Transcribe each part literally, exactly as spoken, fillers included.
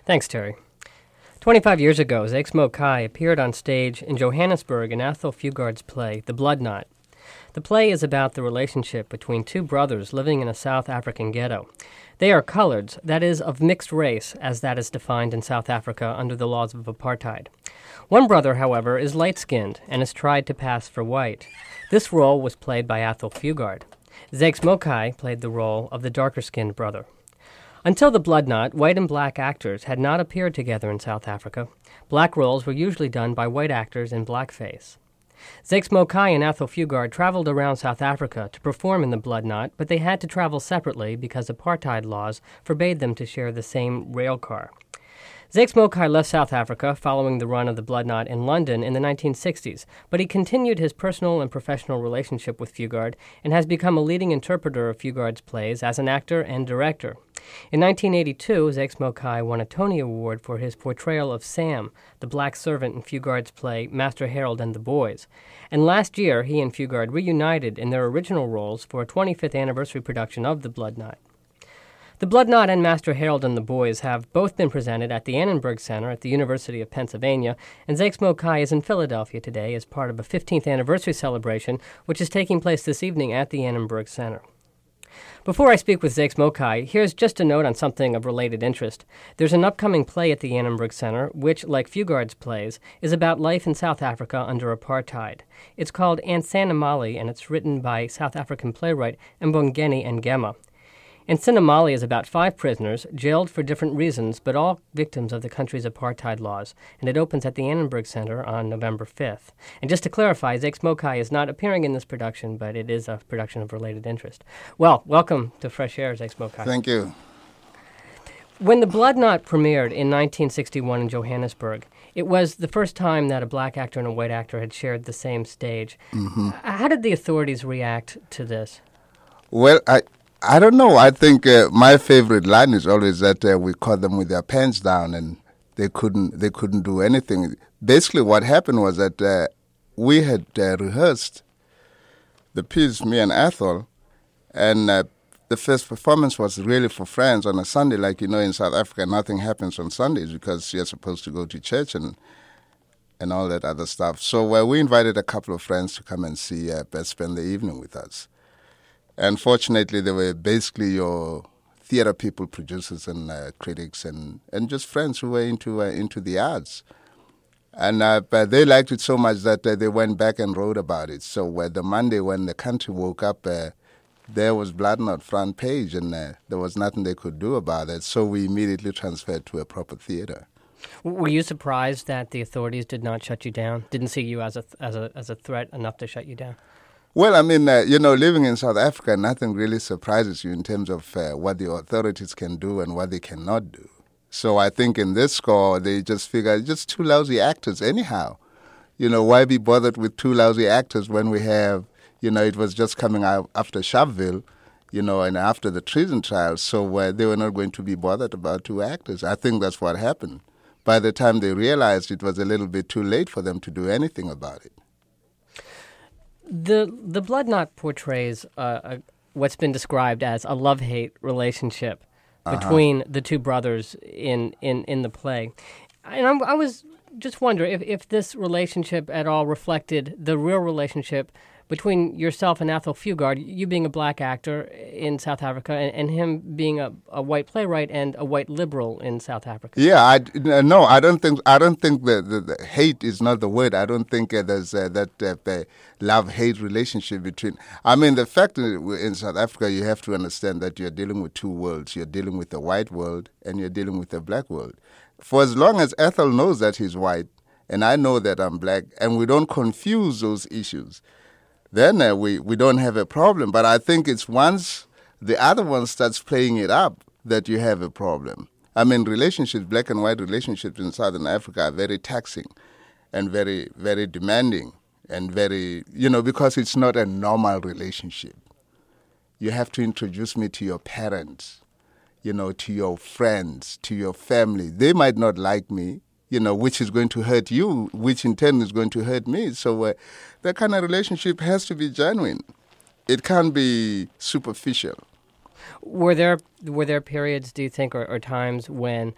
Thanks, Terry. twenty-five years ago, Zakes Mokai appeared on stage in Johannesburg in Athol Fugard's play, The Blood Knot. The play is about the relationship between two brothers living in a South African ghetto. They are coloreds, that is, of mixed race, as that is defined in South Africa under the laws of apartheid. One brother, however, is light-skinned and is tried to pass for white. This role was played by Athol Fugard. Zakes Mokai played the role of the darker-skinned brother. Until The Blood Knot, white and black actors had not appeared together in South Africa. Black roles were usually done by white actors in blackface. Zakes Mokai and Athol Fugard traveled around South Africa to perform in The Blood Knot, but they had to travel separately because apartheid laws forbade them to share the same rail car. Zakes Mokai left South Africa following the run of The Blood Knot in London in the nineteen sixties, but he continued his personal and professional relationship with Fugard and has become a leading interpreter of Fugard's plays as an actor and director. In nineteen eighty-two, Zakes Mokai won a Tony Award for his portrayal of Sam, the black servant in Fugard's play Master Harold and the Boys. And last year, he and Fugard reunited in their original roles for a twenty-fifth anniversary production of The Blood Knot. The Blood Knot and Master Harold and the Boys have both been presented at the Annenberg Center at the University of Pennsylvania, and Zakes Mokai is in Philadelphia today as part of a fifteenth anniversary celebration, which is taking place this evening at the Annenberg Center. Before I speak with Zakes Mokai, here's just a note on something of related interest. There's an upcoming play at the Annenberg Center, which, like Fugard's plays, is about life in South Africa under apartheid. It's called Ansanamali, and it's written by South African playwright Mbongeni Ngema. Ansanamali is about five prisoners, jailed for different reasons, but all victims of the country's apartheid laws, and it opens at the Annenberg Center on November fifth. And just to clarify, Zakes Mokai is not appearing in this production, but it is a production of related interest. Well, welcome to Fresh Air, Zakes Mokai. Thank you. When The Blood Knot premiered in nineteen sixty-one in Johannesburg, it was the first time that a black actor and a white actor had shared the same stage. Mm-hmm. How did the authorities react to this? Well, I... I don't know. I think uh, my favorite line is always that uh, we caught them with their pants down and they couldn't they couldn't do anything. Basically, what happened was that uh, we had uh, rehearsed the piece, me and Athol, and uh, the first performance was really for friends on a Sunday. Like, you know, in South Africa, nothing happens on Sundays because you're supposed to go to church and and all that other stuff. So uh, we invited a couple of friends to come and see, uh, spend the evening with us. And fortunately, they were basically your theater people, producers and uh, critics, and, and just friends who were into uh, into the arts. And uh, but they liked it so much that uh, they went back and wrote about it. So uh, the Monday when the country woke up, uh, there was Blood Knot front page, and uh, there was nothing they could do about it. So we immediately transferred to a proper theater. Were you surprised that the authorities did not shut you down? Didn't see you as a as a as a threat enough to shut you down? Well, I mean, uh, you know, living in South Africa, nothing really surprises you in terms of uh, what the authorities can do and what they cannot do. So I think in this score, they just figure just two lousy actors anyhow. You know, why be bothered with two lousy actors when we have, you know, it was just coming out after Sharpeville, you know, and after the treason trial. So uh, they were not going to be bothered about two actors. I think that's what happened. By the time they realized it was a little bit too late for them to do anything about it. The the Blood Knot portrays uh, a, what's been described as a love-hate relationship uh-huh. between the two brothers in, in, in the play. And I'm, I was just wondering if, if this relationship at all reflected the real relationship between yourself and Athol Fugard, you being a black actor in South Africa, and, and him being a, a white playwright and a white liberal in South Africa. Yeah, I, no, I don't think I don't think the, the, the hate is not the word. I don't think uh, there's uh, that uh, love-hate relationship between. I mean, the fact that in South Africa, you have to understand that you're dealing with two worlds. You're dealing with the white world and you're dealing with the black world. For as long as Athol knows that he's white and I know that I'm black, and we don't confuse those issues, then uh, we, we don't have a problem. But I think it's once the other one starts playing it up that you have a problem. I mean, relationships, black and white relationships in Southern Africa are very taxing and very, very demanding and very, you know, because it's not a normal relationship. You have to introduce me to your parents, you know, to your friends, to your family. They might not like me, you know, which is going to hurt you, which in turn is going to hurt me. So uh, that kind of relationship has to be genuine. It can't be superficial. Were there were there periods, do you think, or, or times when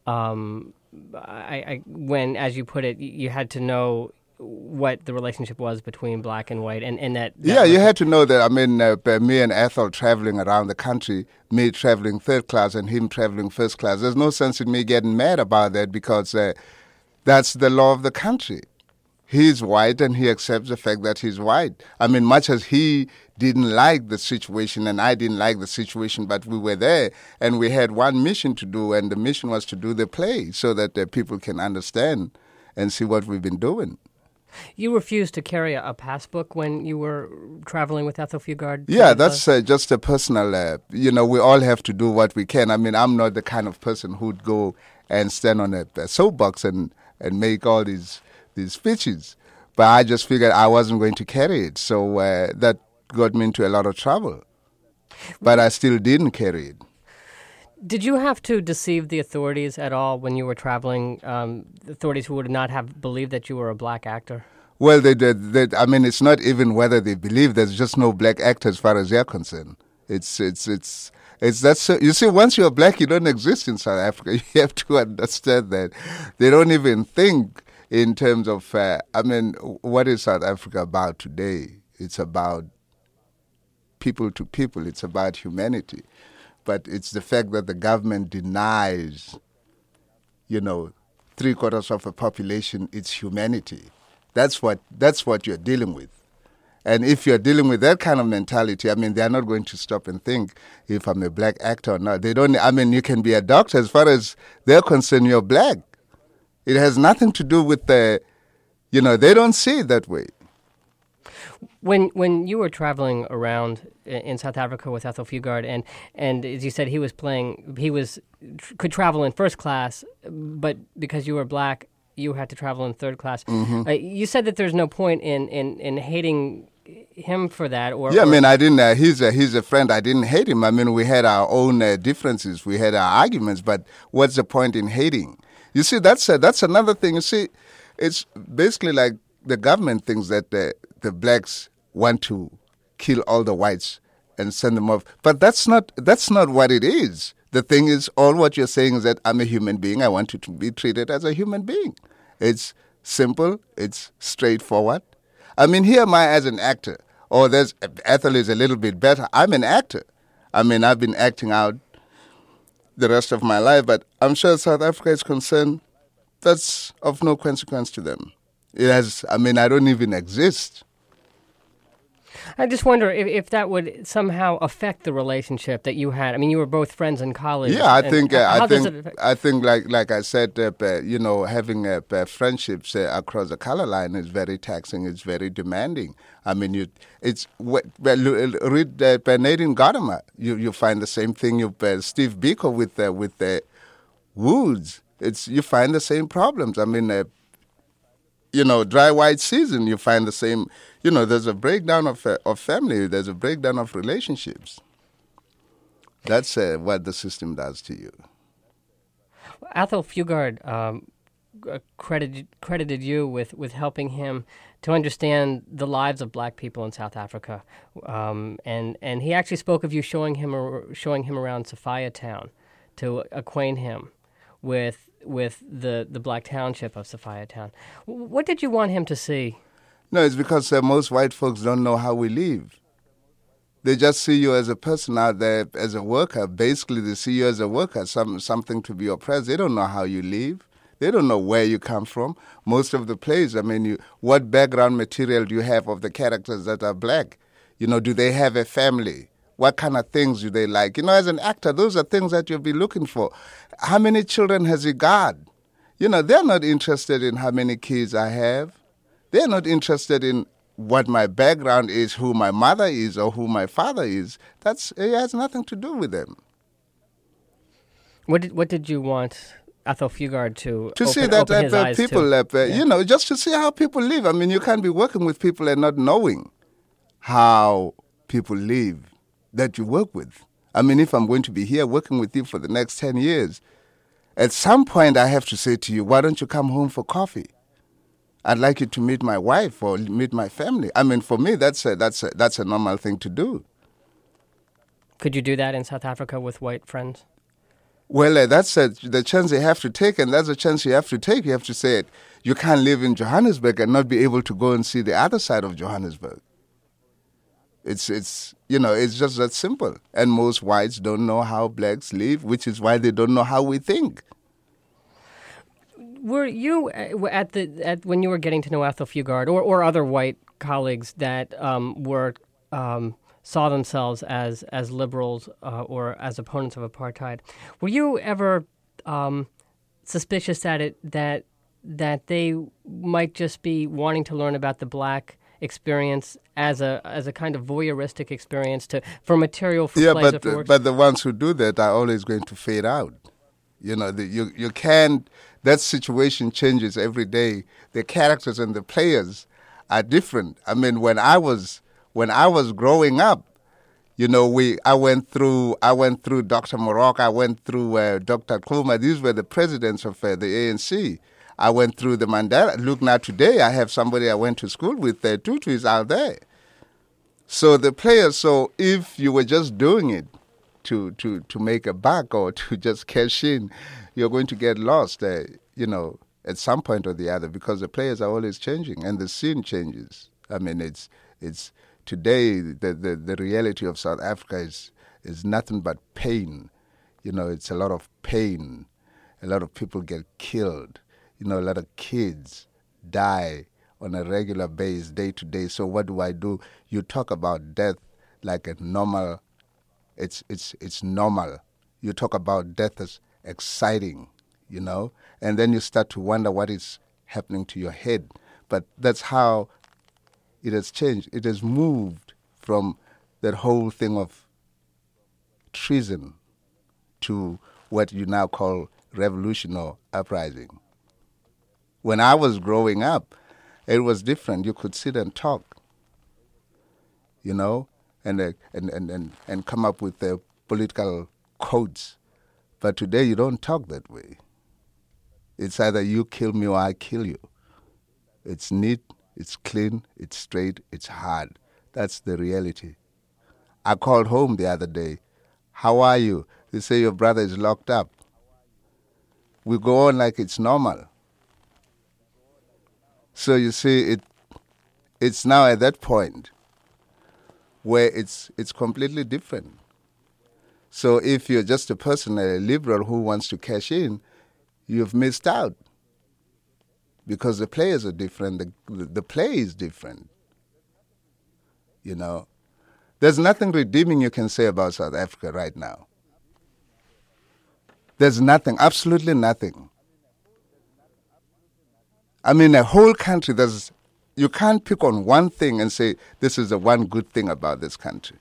um, I, I, when, as you put it, you had to know what the relationship was between black and white, and, and that, that yeah, you had to know that. I mean, uh, me and Ethel traveling around the country, me traveling third class and him traveling first class. There's no sense in me getting mad about that because uh, that's the law of the country. He's white and he accepts the fact that he's white. I mean, much as he didn't like the situation and I didn't like the situation, but we were there and we had one mission to do, and the mission was to do the play so that uh, people can understand and see what we've been doing. You refused to carry a, a passbook when you were traveling with Ethel Fugard? Yeah, that's uh, just a personal, uh, you know, we all have to do what we can. I mean, I'm not the kind of person who'd go and stand on a, a soapbox and, and make all these these speeches. But I just figured I wasn't going to carry it. So uh, that got me into a lot of trouble. But I still didn't carry it. Did you have to deceive the authorities at all when you were traveling, um, authorities who would not have believed that you were a black actor? Well, they did. They, I mean, it's not even whether they believe. There's just no black actor as far as they're concerned. It's, it's, it's, it's that's. You see, once you're black, you don't exist in South Africa. You have to understand that. They don't even think in terms of. Uh, I mean, what is South Africa about today? It's about people to people. It's about humanity. But it's the fact that the government denies, you know, three quarters of a population its humanity. That's what that's what you're dealing with. And if you're dealing with that kind of mentality, I mean, they're not going to stop and think if I'm a black actor or not. They don't. I mean, you can be a doctor. As far as they're concerned, you're black. It has nothing to do with the, you know, they don't see it that way. When when you were traveling around in South Africa with Ethel Fugard, and and as you said, he was playing, he was could travel in first class, but because you were black, you had to travel in third class. Mm-hmm. Uh, you said that there's no point in, in, in hating him for that, or yeah, or I mean, I didn't. Uh, he's a he's a friend. I didn't hate him. I mean, we had our own uh, differences, we had our arguments, but what's the point in hating? You see, that's uh, that's another thing. You see, it's basically like the government thinks that the the blacks want to kill all the whites and send them off, but that's not that's not what it is. The thing is, all what you're saying is that I'm a human being. I want you to be treated as a human being. It's simple. It's straightforward. I mean, here am I as an actor. Or there's Ethel is a little bit better. I'm an actor. I mean, I've been acting out the rest of my life, but I'm sure South Africa is concerned. That's of no consequence to them. It has. I mean, I don't even exist. I just wonder if, if that would somehow affect the relationship that you had. I mean, you were both friends in college. Yeah, I think. Uh, how I does think. it affect? I think. Like like I said, uh, uh, you know, having uh, uh, friendships uh, across the color line is very taxing. It's very demanding. I mean, you. It's well, read uh, Nadine Godimer. You you find the same thing. You uh, Steve Biko with uh, with uh, Woods. It's you find the same problems. I mean. Uh, You know, dry white season, you find the same, you know, there's a breakdown of uh, of family, there's a breakdown of relationships. That's uh, what the system does to you. Ethel Fugard um, credited, credited you with, with helping him to understand the lives of black people in South Africa. Um, and, and he actually spoke of you showing him, showing him around Sophia Town to acquaint him with with the, the black township of Sophia Town. What did you want him to see? No, it's because uh, most white folks don't know how we live. They just see you as a person out there, as a worker. Basically, they see you as a worker, some something to be oppressed. They don't know how you live. They don't know where you come from. Most of the plays, I mean, you, what background material do you have of the characters that are black? You know, do they have a family? What kind of things do they like? You know, as an actor, those are things that you'll be looking for. How many children has he got? You know, they're not interested in how many kids I have. They're not interested in what my background is, who my mother is, or who my father is. That's it has nothing to do with them. What did what did you want Ethel Fugard to to open, see that open his uh, eyes people, to? uh, Yeah. you know, just to see how people live. I mean, you can't be working with people and not knowing how people live that you work with. I mean, if I'm going to be here working with you for the next ten years, at some point I have to say to you, why don't you come home for coffee? I'd like you to meet my wife or meet my family. I mean, for me, that's a, that's a, that's a normal thing to do. Could you do that in South Africa with white friends? Well, uh, that's uh, the chance you have to take, and that's the chance you have to take. You have to say it. You can't live in Johannesburg and not be able to go and see the other side of Johannesburg. It's, it's you know, it's just that simple. And most whites don't know how blacks live, which is why they don't know how we think. Were you uh, at the at when you were getting to know Athol Fugard or, or other white colleagues that um, were um, saw themselves as as liberals uh, or as opponents of apartheid? Were you ever um, suspicious that it that that they might just be wanting to learn about the black experience as a as a kind of voyeuristic experience to for material for yeah, plays but of works? but the ones who do that are always going to fade out. You know, the, you you can't. That situation changes every day. The characters and the players are different. I mean, when I was when I was growing up, you know, we I went through I went through Doctor Morocco, I went through uh, Doctor Nkrumah. These were the presidents of uh, the A N C. I went through the Mandela. Look, now today I have somebody I went to school with. Uh, Tutu is out there. So the players. So if you were just doing it to to to make a buck or to just cash in, you're going to get lost, uh, you know, at some point or the other, because the players are always changing and the scene changes. I mean, it's it's today the, the, the reality of South Africa is is nothing but pain. You know, it's a lot of pain. A lot of people get killed. You know, a lot of kids die on a regular basis, day to day. So what do I do? You talk about death like a normal. It's it's it's normal. You talk about death as exciting, you know, and then you start to wonder what is happening to your head. But that's how it has changed. It has moved from that whole thing of treason to what you now call revolution or uprising. When I was growing up, it was different. You could sit and talk, you know, and uh, and, and, and, and come up with uh, political codes. But today you don't talk that way. It's either you kill me or I kill you. It's neat, it's clean, it's straight, it's hard. That's the reality. I called home the other day. How are you? They say your brother is locked up. We go on like it's normal. So you see, it it's now at that point where it's it's completely different. So if you're just a person, a liberal who wants to cash in, you've missed out. Because the players are different, the, the, the play is different. You know, there's nothing redeeming you can say about South Africa right now. There's nothing, absolutely nothing. I mean, a whole country, there's, you can't pick on one thing and say, this is the one good thing about this country.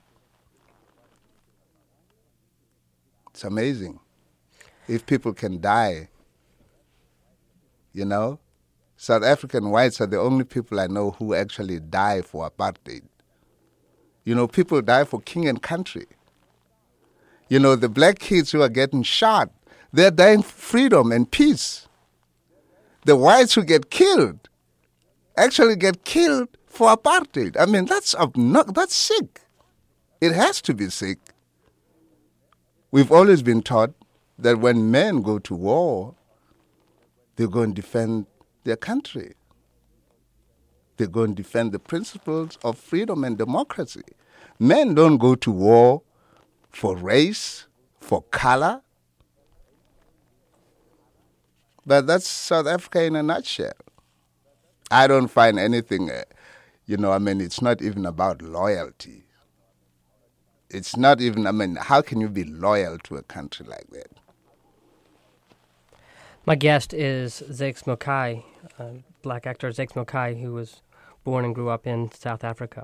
It's amazing. If people can die, you know, South African whites are the only people I know who actually die for apartheid. You know, people die for king and country. You know, the black kids who are getting shot, they're dying for freedom and peace. The whites who get killed actually get killed for apartheid. I mean, that's obno- that's sick. It has to be sick. We've always been taught that when men go to war, they go and defend their country. They go and defend the principles of freedom and democracy. Men don't go to war for race, for color. But that's South Africa in a nutshell. I don't find anything, uh, you know, I mean, it's not even about loyalty. It's not even, I mean, how can you be loyal to a country like that? My guest is Zakes Mokai, uh, black actor Zakes Mokai, who was born and grew up in South Africa.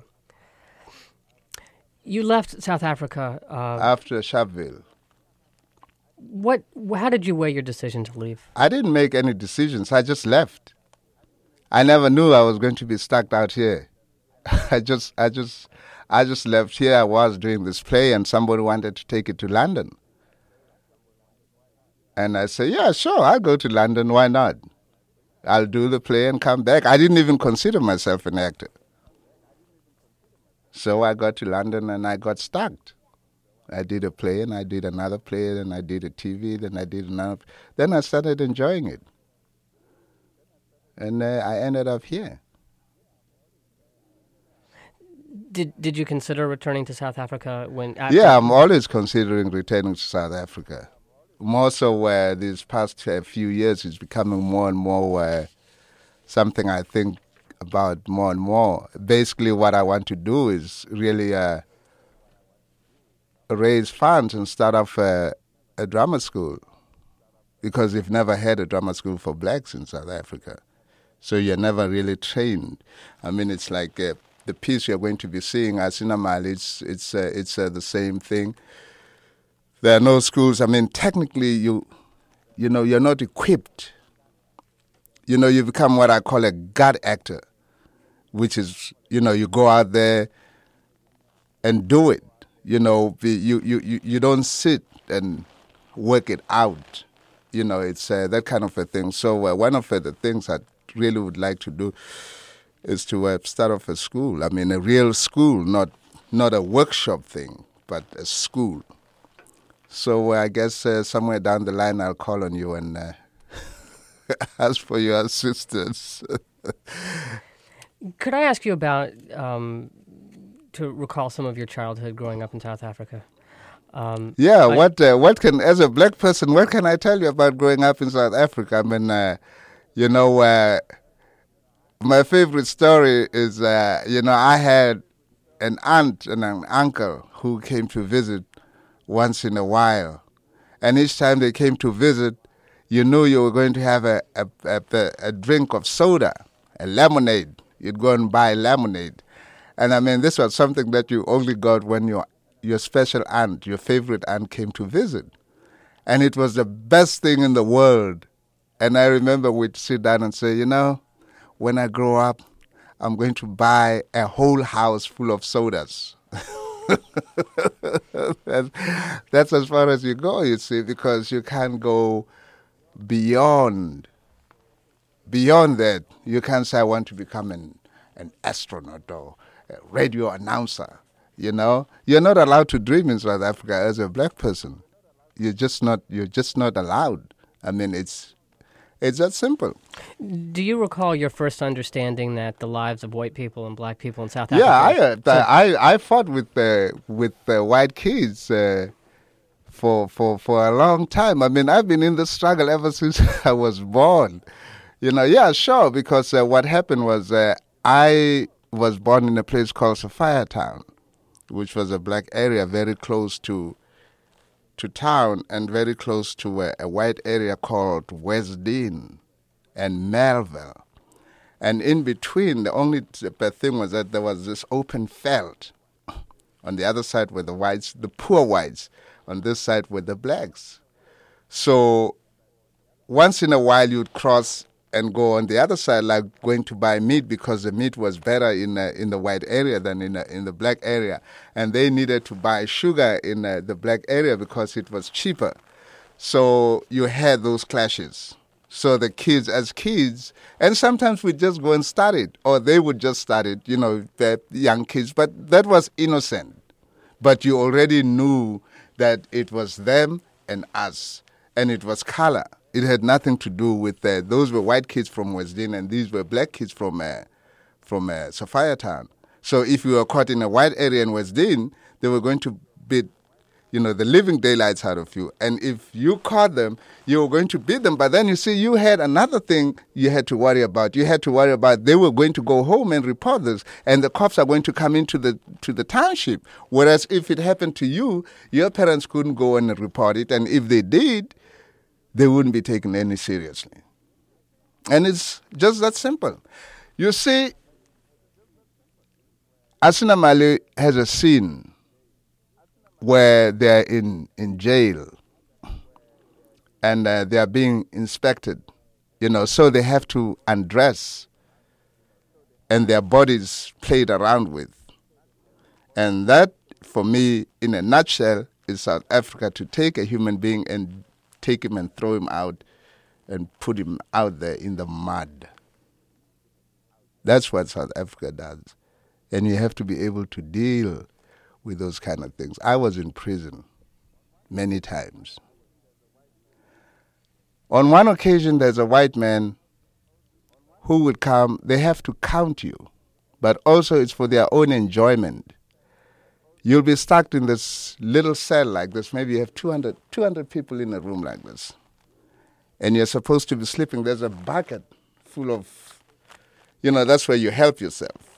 You left South Africa uh, after Sharpeville. What? How did you weigh your decision to leave? I didn't make any decisions. I just left. I never knew I was going to be stuck out here. I just, I just, I just left here. I was doing this play, and somebody wanted to take it to London. And I said, yeah, sure, I'll go to London. Why not? I'll do the play and come back. I didn't even consider myself an actor. So I got to London and I got stuck. I did a play, and I did another play, and I did a T V, then I did another. Then I started enjoying it. And uh, I ended up here. Did Did you consider returning to South Africa when? After Yeah, I'm always considering returning to South Africa. More so where uh, these past uh, few years it's becoming more and more uh, something I think about more and more. Basically, what I want to do is really uh, raise funds and start off uh, a drama school, because we've never had a drama school for blacks in South Africa. So you're never really trained. I mean, it's like uh, the piece you're going to be seeing, Asinamal, it's, it's, uh, it's uh, the same thing. There are no schools. I mean, technically, you, you know, you're not equipped. You know, you become what I call a gut actor, which is, you know, you go out there and do it. You know, you, you, you, you don't sit and work it out. You know, it's uh, that kind of a thing. So uh, one of uh, the things I really would like to do is to uh, start off a school. I mean, a real school, not not a workshop thing, but a school. So uh, I guess uh, somewhere down the line I'll call on you and uh, ask for your assistance. Could I ask you about, um, to recall some of your childhood growing up in South Africa? Um, yeah, I, what uh, what can, as a black person, what can I tell you about growing up in South Africa? I mean, uh, you know, uh, my favorite story is, uh, you know, I had an aunt and an uncle who came to visit once in a while. And each time they came to visit, you knew you were going to have a, a, a, a drink of soda, a lemonade. You'd go and buy lemonade. And I mean, this was something that you only got when your, your special aunt, your favorite aunt, came to visit. And it was the best thing in the world. And I remember we'd sit down and say, you know, when I grow up, I'm going to buy a whole house full of sodas. that's, that's as far as you go, you see, because you can't go beyond beyond that. You can't say, I want to become an, an astronaut or a radio announcer. You know, you're not allowed to dream in South Africa as a black person. You're just not. You're just not allowed. I mean, it's it's that simple. Do you recall your first understanding that the lives of white people and black people in South Yeah, Africa? I, uh, I I fought with uh, with uh, white kids uh, for for for a long time. I mean, I've been in the struggle ever since I was born. You know, yeah, sure. Because uh, what happened was uh, I was born in a place called Sophiatown, which was a black area very close to to town and very close to a, a white area called Westdene and Melville. And in between, the only thing was that there was this open veld. On the other side were the whites, the poor whites. On this side were the blacks. So once in a while you'd cross and go on the other side, like going to buy meat, because the meat was better in uh, in the white area than in uh, in the black area, and they needed to buy sugar in uh, the black area because it was cheaper. So you had those clashes. So the kids, as kids, and sometimes we'd just go and start it, or they would just start it, you know, the young kids. But that was innocent. But you already knew that it was them and us, and it was color. It had nothing to do with uh, those were white kids from Westdene and these were black kids from uh, from uh, Sophiatown. So if you were caught in a white area in Westdene, they were going to beat, you know, the living daylights out of you. And if you caught them, you were going to beat them. But then you see, you had another thing you had to worry about. You had to worry about they were going to go home and report this, and the cops are going to come into the to the township. Whereas if it happened to you, your parents couldn't go and report it, and if they did, they wouldn't be taken any seriously. And it's just that simple. You see, Asinamal has a scene where they're in, in jail and uh, they are being inspected, you know, so they have to undress and their bodies played around with. And that, for me, in a nutshell, is South Africa, to take a human being and take him and throw him out and put him out there in the mud. That's what South Africa does. And you have to be able to deal with those kind of things. I was in prison many times. On one occasion, there's a white man who would come. They have to count you, but also it's for their own enjoyment. You'll be stuck in this little cell like this. Maybe you have two hundred, two hundred people in a room like this. And you're supposed to be sleeping. There's a bucket full of, you know, that's where you help yourself.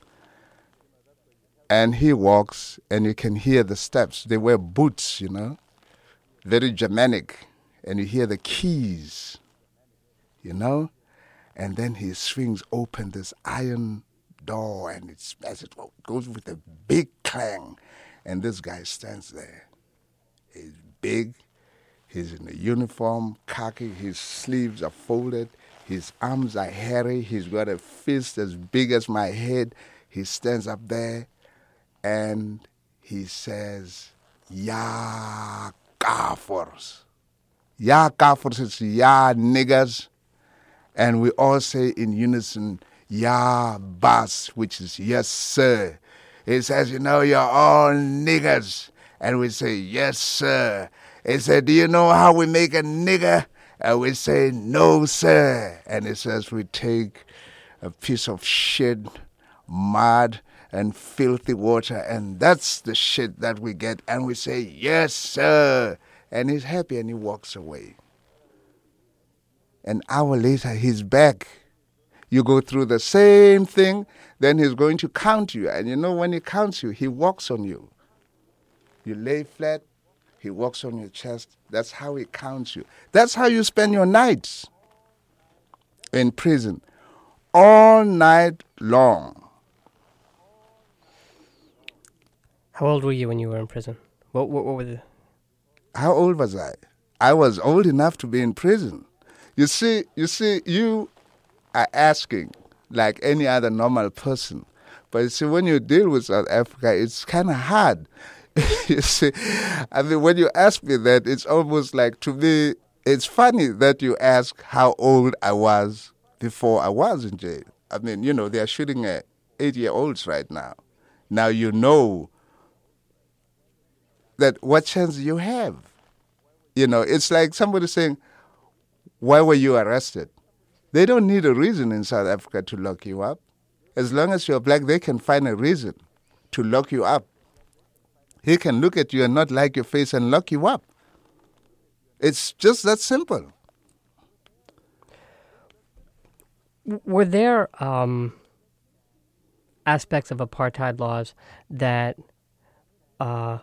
And he walks, and you can hear the steps. They wear boots, you know, very Germanic. And you hear the keys, you know. And then he swings open this iron door, and it's, as it goes with a big clang. And this guy stands there. He's big. He's in a uniform, khaki. His sleeves are folded. His arms are hairy. He's got a fist as big as my head. He stands up there, and he says, "Ya Kafors." Ya Kafors is ya niggers. And we all say in unison, "Ya Bas," which is yes, sir. He says, "You know, you're all niggers." And we say, "Yes, sir." He said, "Do you know how we make a nigger?" And we say, "No, sir." And he says, "We take a piece of shit, mud, and filthy water, and that's the shit that we get." And we say, "Yes, sir." And he's happy, and he walks away. An hour later, he's back. You go through the same thing, then he's going to count you. And you know, when he counts you, he walks on you. You lay flat, he walks on your chest. That's how he counts you. That's how you spend your nights in prison, all night long. How old were you when you were in prison? What, what, what were the... How old was I? I was old enough to be in prison. You see, you see, you are asking like any other normal person. But you see, when you deal with South Africa, it's kind of hard. You see, I mean, when you ask me that, it's almost like, to me, it's funny that you ask how old I was before I was in jail. I mean, you know, they're shooting at eight-year-olds right now. Now you know that what chance you have. You know, it's like somebody saying, "Why were you arrested?" They don't need a reason in South Africa to lock you up. As long as you're black, they can find a reason to lock you up. He can look at you and not like your face and lock you up. It's just that simple. Were there um, aspects of apartheid laws that uh,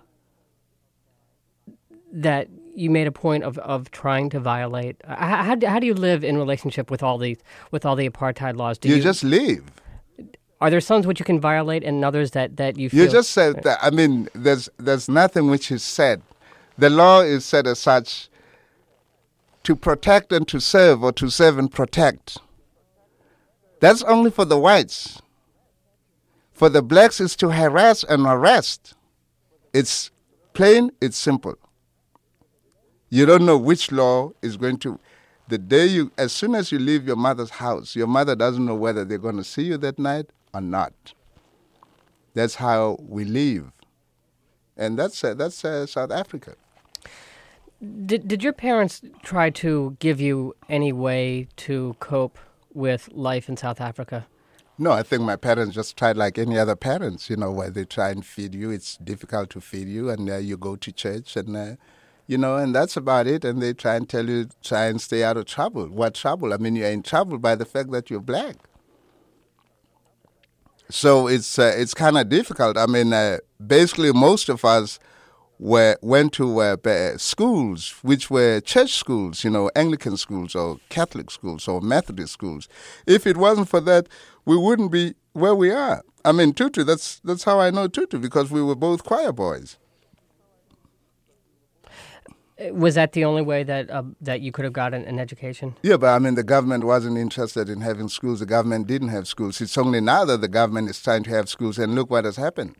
that you made a point of, of trying to violate? How, how, do, how do you live in relationship with all the with all the apartheid laws? Do you, you just live. Are there some which you can violate and others that, that you feel... You just said that, I mean, there's there's nothing which is said. The law is set as such to protect and to serve, or to serve and protect. That's only for the whites. For the blacks, it's to harass and arrest. It's plain, it's simple. You don't know which law is going to... The day you, as soon as you leave your mother's house, your mother doesn't know whether they're going to see you that night or not. That's how we live. And that's uh, that's uh, South Africa. Did did your parents try to give you any way to cope with life in South Africa? No, I think my parents just tried like any other parents, you know, where they try and feed you. It's difficult to feed you, and uh, you go to church, and, uh, you know, and that's about it. And they try and tell you, try and stay out of trouble. What trouble? I mean, you're in trouble by the fact that you're black. So it's uh, it's kind of difficult. I mean, uh, basically most of us were went to uh, schools which were church schools, you know, Anglican schools or Catholic schools or Methodist schools. If it wasn't for that, we wouldn't be where we are. I mean, Tutu, that's that's how I know Tutu, because we were both choir boys. Was that the only way that uh, that you could have gotten an education? Yeah, but I mean, the government wasn't interested in having schools. The government didn't have schools. It's only now that the government is trying to have schools, and look what has happened.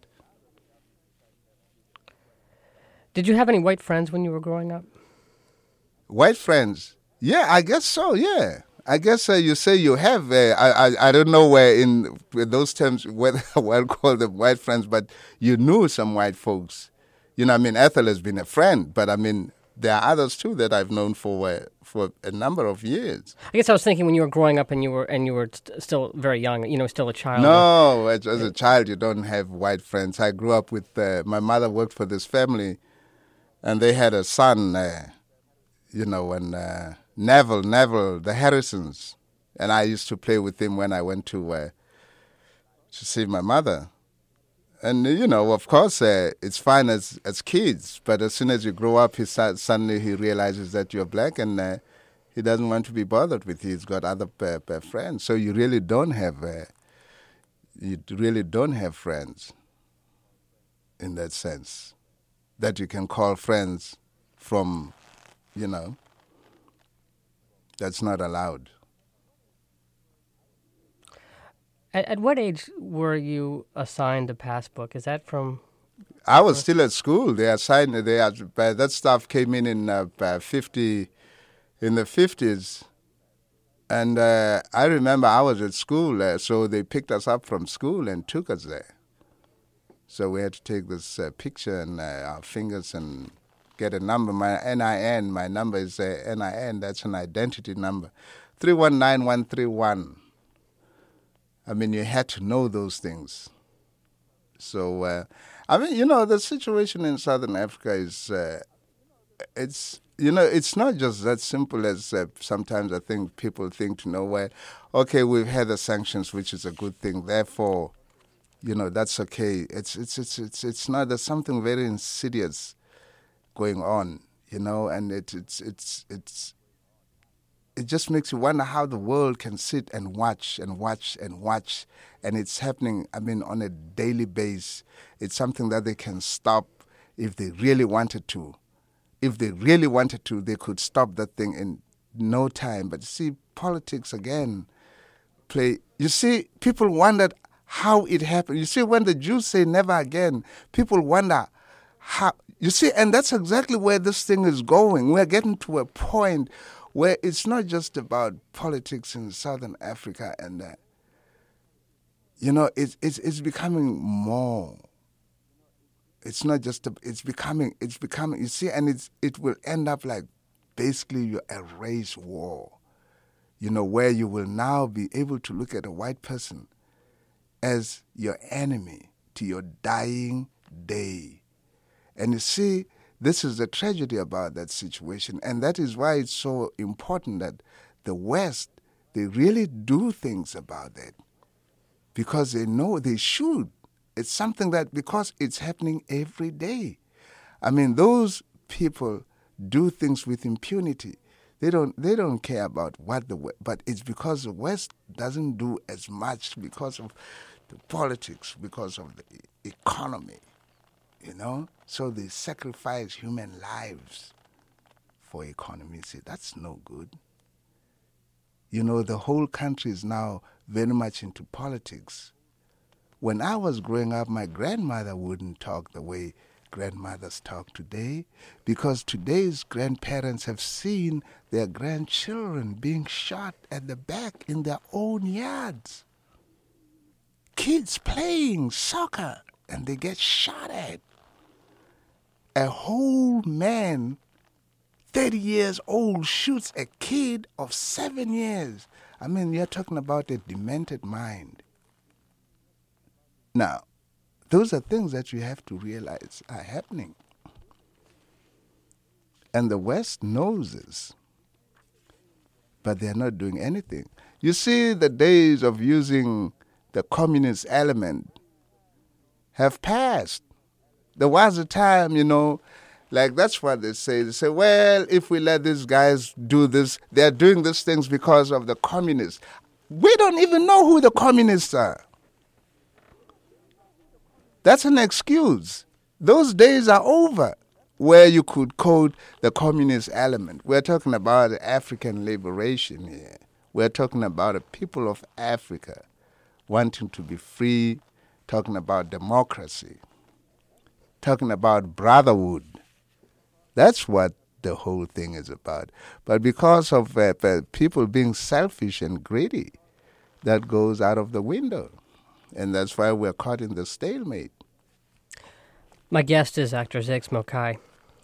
Did you have any white friends when you were growing up? White friends? Yeah, I guess so, yeah. I guess uh, you say you have. Uh, I, I I don't know where in with those terms whether well call them white friends, but you knew some white folks. You know, I mean, Ethel has been a friend, but I mean, there are others too that I've known for uh, for a number of years. I guess I was thinking when you were growing up and you were and you were st- still very young, you know, still a child. No, as, as a child, you don't have white friends. I grew up with uh, my mother worked for this family, and they had a son. Uh, you know, and. Uh, Neville, Neville, the Harrisons, and I used to play with him when I went to uh, to see my mother. And you know, of course, uh, it's fine as as kids, but as soon as you grow up, he start, suddenly he realizes that you're black, and uh, he doesn't want to be bothered with you. He's got other uh, uh, friends, so you really don't have uh, you really don't have friends in that sense that you can call friends from, you know. That's not allowed. At, at what age were you assigned a passbook? Is that from? I was still at school. They assigned. They had, uh, that stuff came in in uh, uh, fifty, in the fifties, and uh, I remember I was at school, uh, so they picked us up from school and took us there. So we had to take this uh, picture and uh, our fingers and. Get a number, my N I N, my number is uh, N I N, that's an identity number, three one nine one three one. I mean, you had to know those things. So, uh, I mean, you know, the situation in Southern Africa is, uh, it's, you know, it's not just that simple as uh, sometimes I think people think to know where, okay, we've had the sanctions, which is a good thing, therefore, you know, that's okay. It's, it's, it's, it's, it's not, there's something very insidious going on, you know, and it, it's it's it's it just makes you wonder how the world can sit and watch and watch and watch, and it's happening. I mean, on a daily basis. It's something that they can stop if they really wanted to. If they really wanted to, they could stop that thing in no time. But you see, politics again play. You see, people wondered how it happened. You see, when the Jews say never again, people wonder how. You see, and that's exactly where this thing is going. We're getting to a point where it's not just about politics in Southern Africa, and uh, you know, it's it's it's becoming more. It's not just a, it's becoming it's becoming. You see, and it's it will end up like basically a race war. You know, where you will now be able to look at a white person as your enemy to your dying day. And you see, this is the tragedy about that situation. And that is why it's so important that the West, they really do things about that. Because they know they should. It's something that, because it's happening every day. I mean, those people do things with impunity. They don't they don't care about what the West, but it's because the West doesn't do as much because of the politics, because of the economy. You know, so they sacrifice human lives for economy. See, that's no good. You know, the whole country is now very much into politics. When I was growing up, my grandmother wouldn't talk the way grandmothers talk today, because today's grandparents have seen their grandchildren being shot at the back in their own yards. Kids playing soccer and they get shot at. A whole man, thirty years old, shoots a kid of seven years. I mean, you're talking about a demented mind. Now, those are things that you have to realize are happening. And the West knows this, but they're not doing anything. You see, the days of using the communist element have passed. There was a time, you know, like that's what they say. They say, well, if we let these guys do this, they're doing these things because of the communists. We don't even know who the communists are. That's an excuse. Those days are over where you could quote the communist element. We're talking about African liberation here. We're talking about the people of Africa wanting to be free, talking about democracy, talking about brotherhood. That's what the whole thing is about. But because of uh, people being selfish and greedy, that goes out of the window. And that's why we're caught in the stalemate. My guest is actor Zakes Mokai.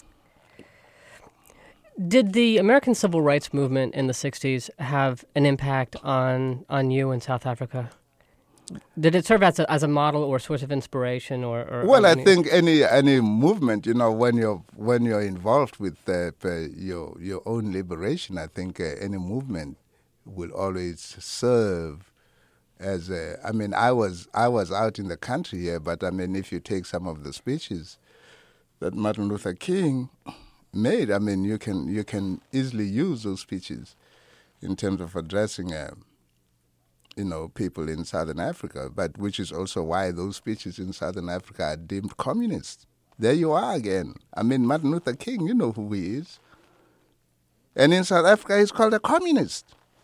Did the American Civil Rights Movement in the sixties have an impact on, on you in South Africa? Did it serve as a, as a model or source of inspiration? Or, or well, or I any... think any any movement, you know, when you're when you're involved with uh, your your own liberation, I think uh, any movement will always serve as a. I mean, I was I was out in the country here, but I mean, if you take some of the speeches that Martin Luther King made, I mean, you can you can easily use those speeches in terms of addressing. Uh, you know, people in Southern Africa, but which is also why those speeches in Southern Africa are deemed communist. There you are again. I mean, Martin Luther King, you know who he is. And in South Africa, he's called a communist.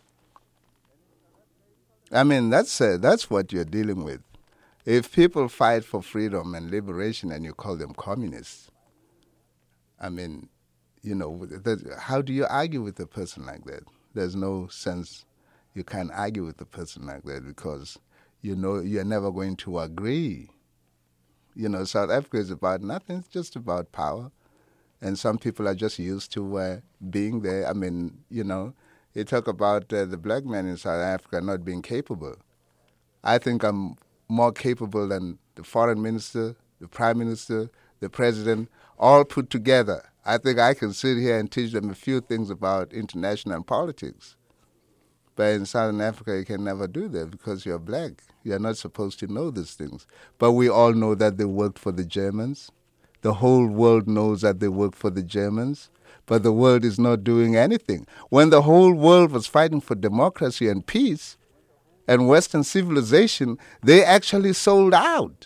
I mean, that's uh, that's what you're dealing with. If people fight for freedom and liberation and you call them communists, I mean, you know, that, how do you argue with a person like that? There's no sense. You can't argue with a person like that because you know you're never going to agree. You know, South Africa is about nothing. It's just about power. And some people are just used to uh, being there. I mean, you know, you talk about uh, the black man in South Africa not being capable. I think I'm more capable than the foreign minister, the prime minister, the president, all put together. I think I can sit here and teach them a few things about international politics. But in Southern Africa, you can never do that because you're black. You're not supposed to know these things. But we all know that they worked for the Germans. The whole world knows that they worked for the Germans. But the world is not doing anything. When the whole world was fighting for democracy and peace and Western civilization, they actually sold out.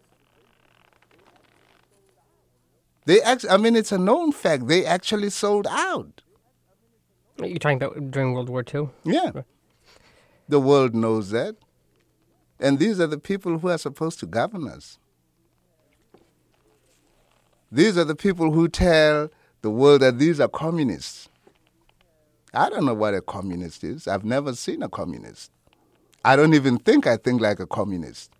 They act- I mean, it's a known fact. They actually sold out. You're talking about during World War Two? Yeah. Right. The world knows that. And these are the people who are supposed to govern us. These are the people who tell the world that these are communists. I don't know what a communist is. I've never seen a communist. I don't even think I think like a communist.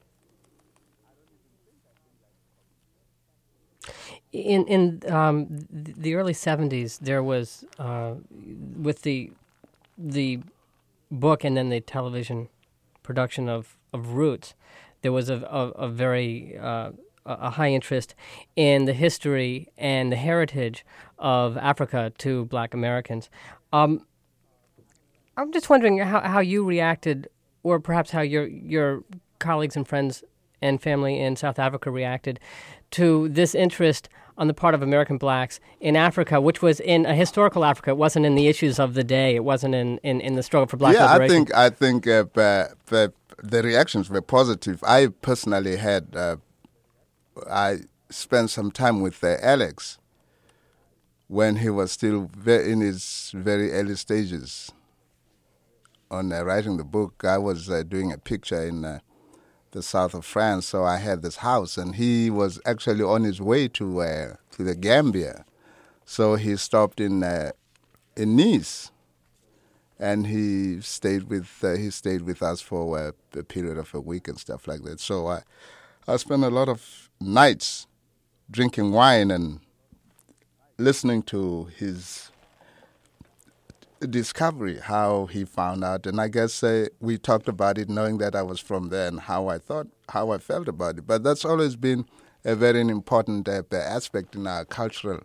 In in um, the early seventies, there was uh, with the the book and then the television production of, of Roots, there was a a, a very uh, a high interest in the history and the heritage of Africa to Black Americans. Um, I'm just wondering how, how you reacted, or perhaps how your your colleagues and friends and family in South Africa reacted to this interest on the part of American blacks in Africa, which was in a historical Africa. It wasn't in the issues of the day. It wasn't in, in, in the struggle for black yeah, liberation. Yeah, I think I think uh, the, the reactions were positive. I personally had, uh, I spent some time with uh, Alex when he was still very in his very early stages on uh, writing the book. I was uh, doing a picture in uh, the south of France, so I had this house, and he was actually on his way to uh, to the Gambia, so he stopped in uh, in Nice, and he stayed with uh, he stayed with us for uh, a period of a week and stuff like that. So I I spent a lot of nights drinking wine and listening to his discovery, how he found out, and I guess uh, we talked about it, knowing that I was from there and how I thought, how I felt about it. But that's always been a very important uh, aspect in our cultural,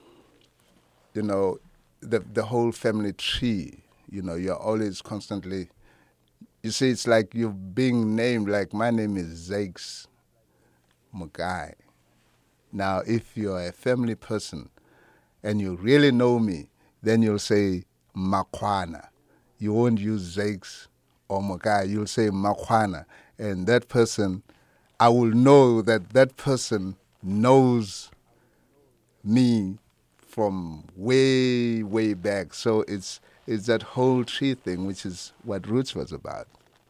you know, the the whole family tree. You know, you're always constantly, you see, it's like you're being named. Like my name is Zakes Mokai. Now, if you're a family person and you really know me, then you'll say Makwana. You won't use Zakes or Mokai. You'll say Makwana. And that person, I will know that that person knows me from way, way back. So it's it's that whole tree thing, which is what Roots was about.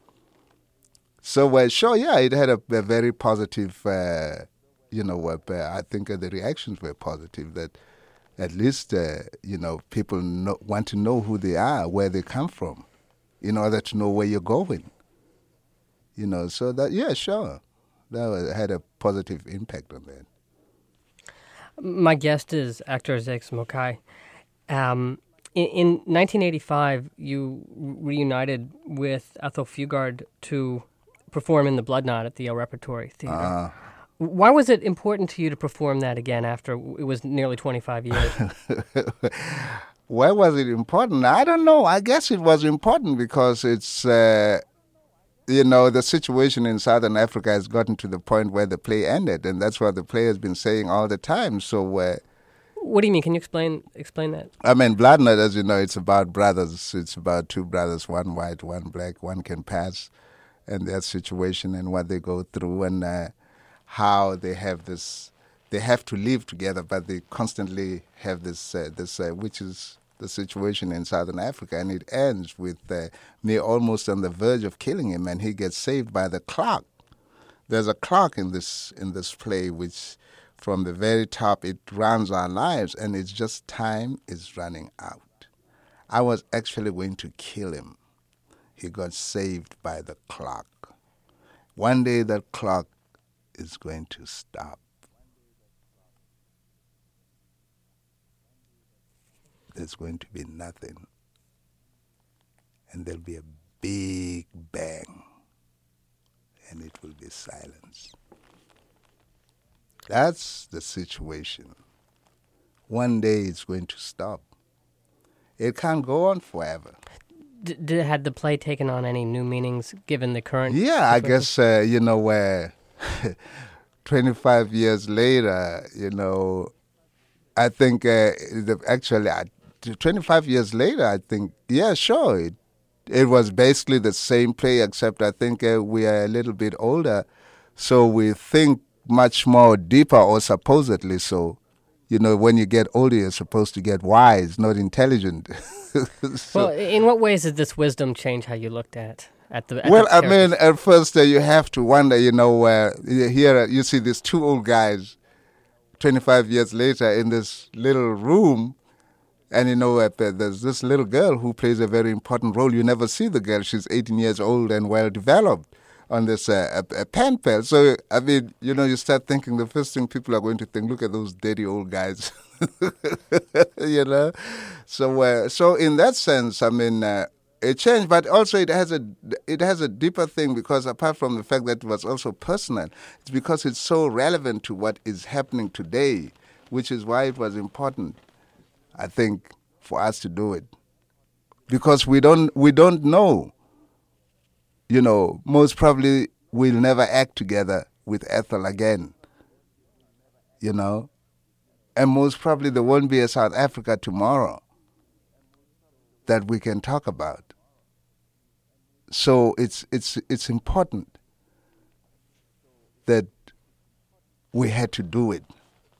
So, well, sure, yeah, it had a, a very positive, uh, you know, uh, I think uh, the reactions were positive that at least, uh, you know, people know, want to know who they are, where they come from, in order to know where you're going. You know, so that, yeah, sure. That was, had a positive impact on that. My guest is actor Zakes Mokai. Um, in, in nineteen eighty-five, you reunited with Ethel Fugard to perform in The Blood Knot at the Yale Repertory Theater. Uh, Why was it important to you to perform that again after it was nearly twenty-five years? Why was it important? I don't know. I guess it was important because it's, uh, you know, the situation in Southern Africa has gotten to the point where the play ended, and that's what the play has been saying all the time. So, uh, what do you mean? Can you explain explain that? I mean, Blood Knot, as you know, it's about brothers. It's about two brothers, one white, one black, one can pass, and their situation and what they go through, and uh, how they have this, they have to live together, but they constantly have this, uh, this uh, which is the situation in Southern Africa, and it ends with uh, me almost on the verge of killing him, and he gets saved by the clock. There's a clock in this in this play, which from the very top it runs our lives, and it's just time is running out. I was actually going to kill him. He got saved by the clock. One day that clock is going to stop. There's going to be nothing. And there'll be a big bang. And it will be silence. That's the situation. One day it's going to stop. It can't go on forever. D- did, had the play taken on any new meanings given the current Yeah, situation? I guess, uh, you know, where twenty-five years later, you know, I think uh, the, actually, I, twenty-five years later, I think, yeah, sure, it, it was basically the same play, except I think uh, we are a little bit older, so we think much more deeper, or supposedly so. You know, when you get older, you're supposed to get wise, not intelligent. Well, So, in what ways did this wisdom change how you looked at at the? At well, the I mean, characters? at first uh, you have to wonder, you know, uh, here uh, you see these two old guys twenty-five years later in this little room, and you know, uh, there's this little girl who plays a very important role. You never see the girl. She's eighteen years old and well developed on this uh, a, a pen pal. So, I mean, you know, you start thinking the first thing people are going to think, look at those dirty old guys, you know. So, uh, so in that sense, I mean, uh, it changed, but also it has a it has a deeper thing, because apart from the fact that it was also personal, it's because it's so relevant to what is happening today, which is why it was important, I think, for us to do it, because we don't we don't know. You know, most probably we'll never act together with Ethel again. You know, and most probably there won't be a South Africa tomorrow that we can talk about. So it's it's it's important that we had to do it.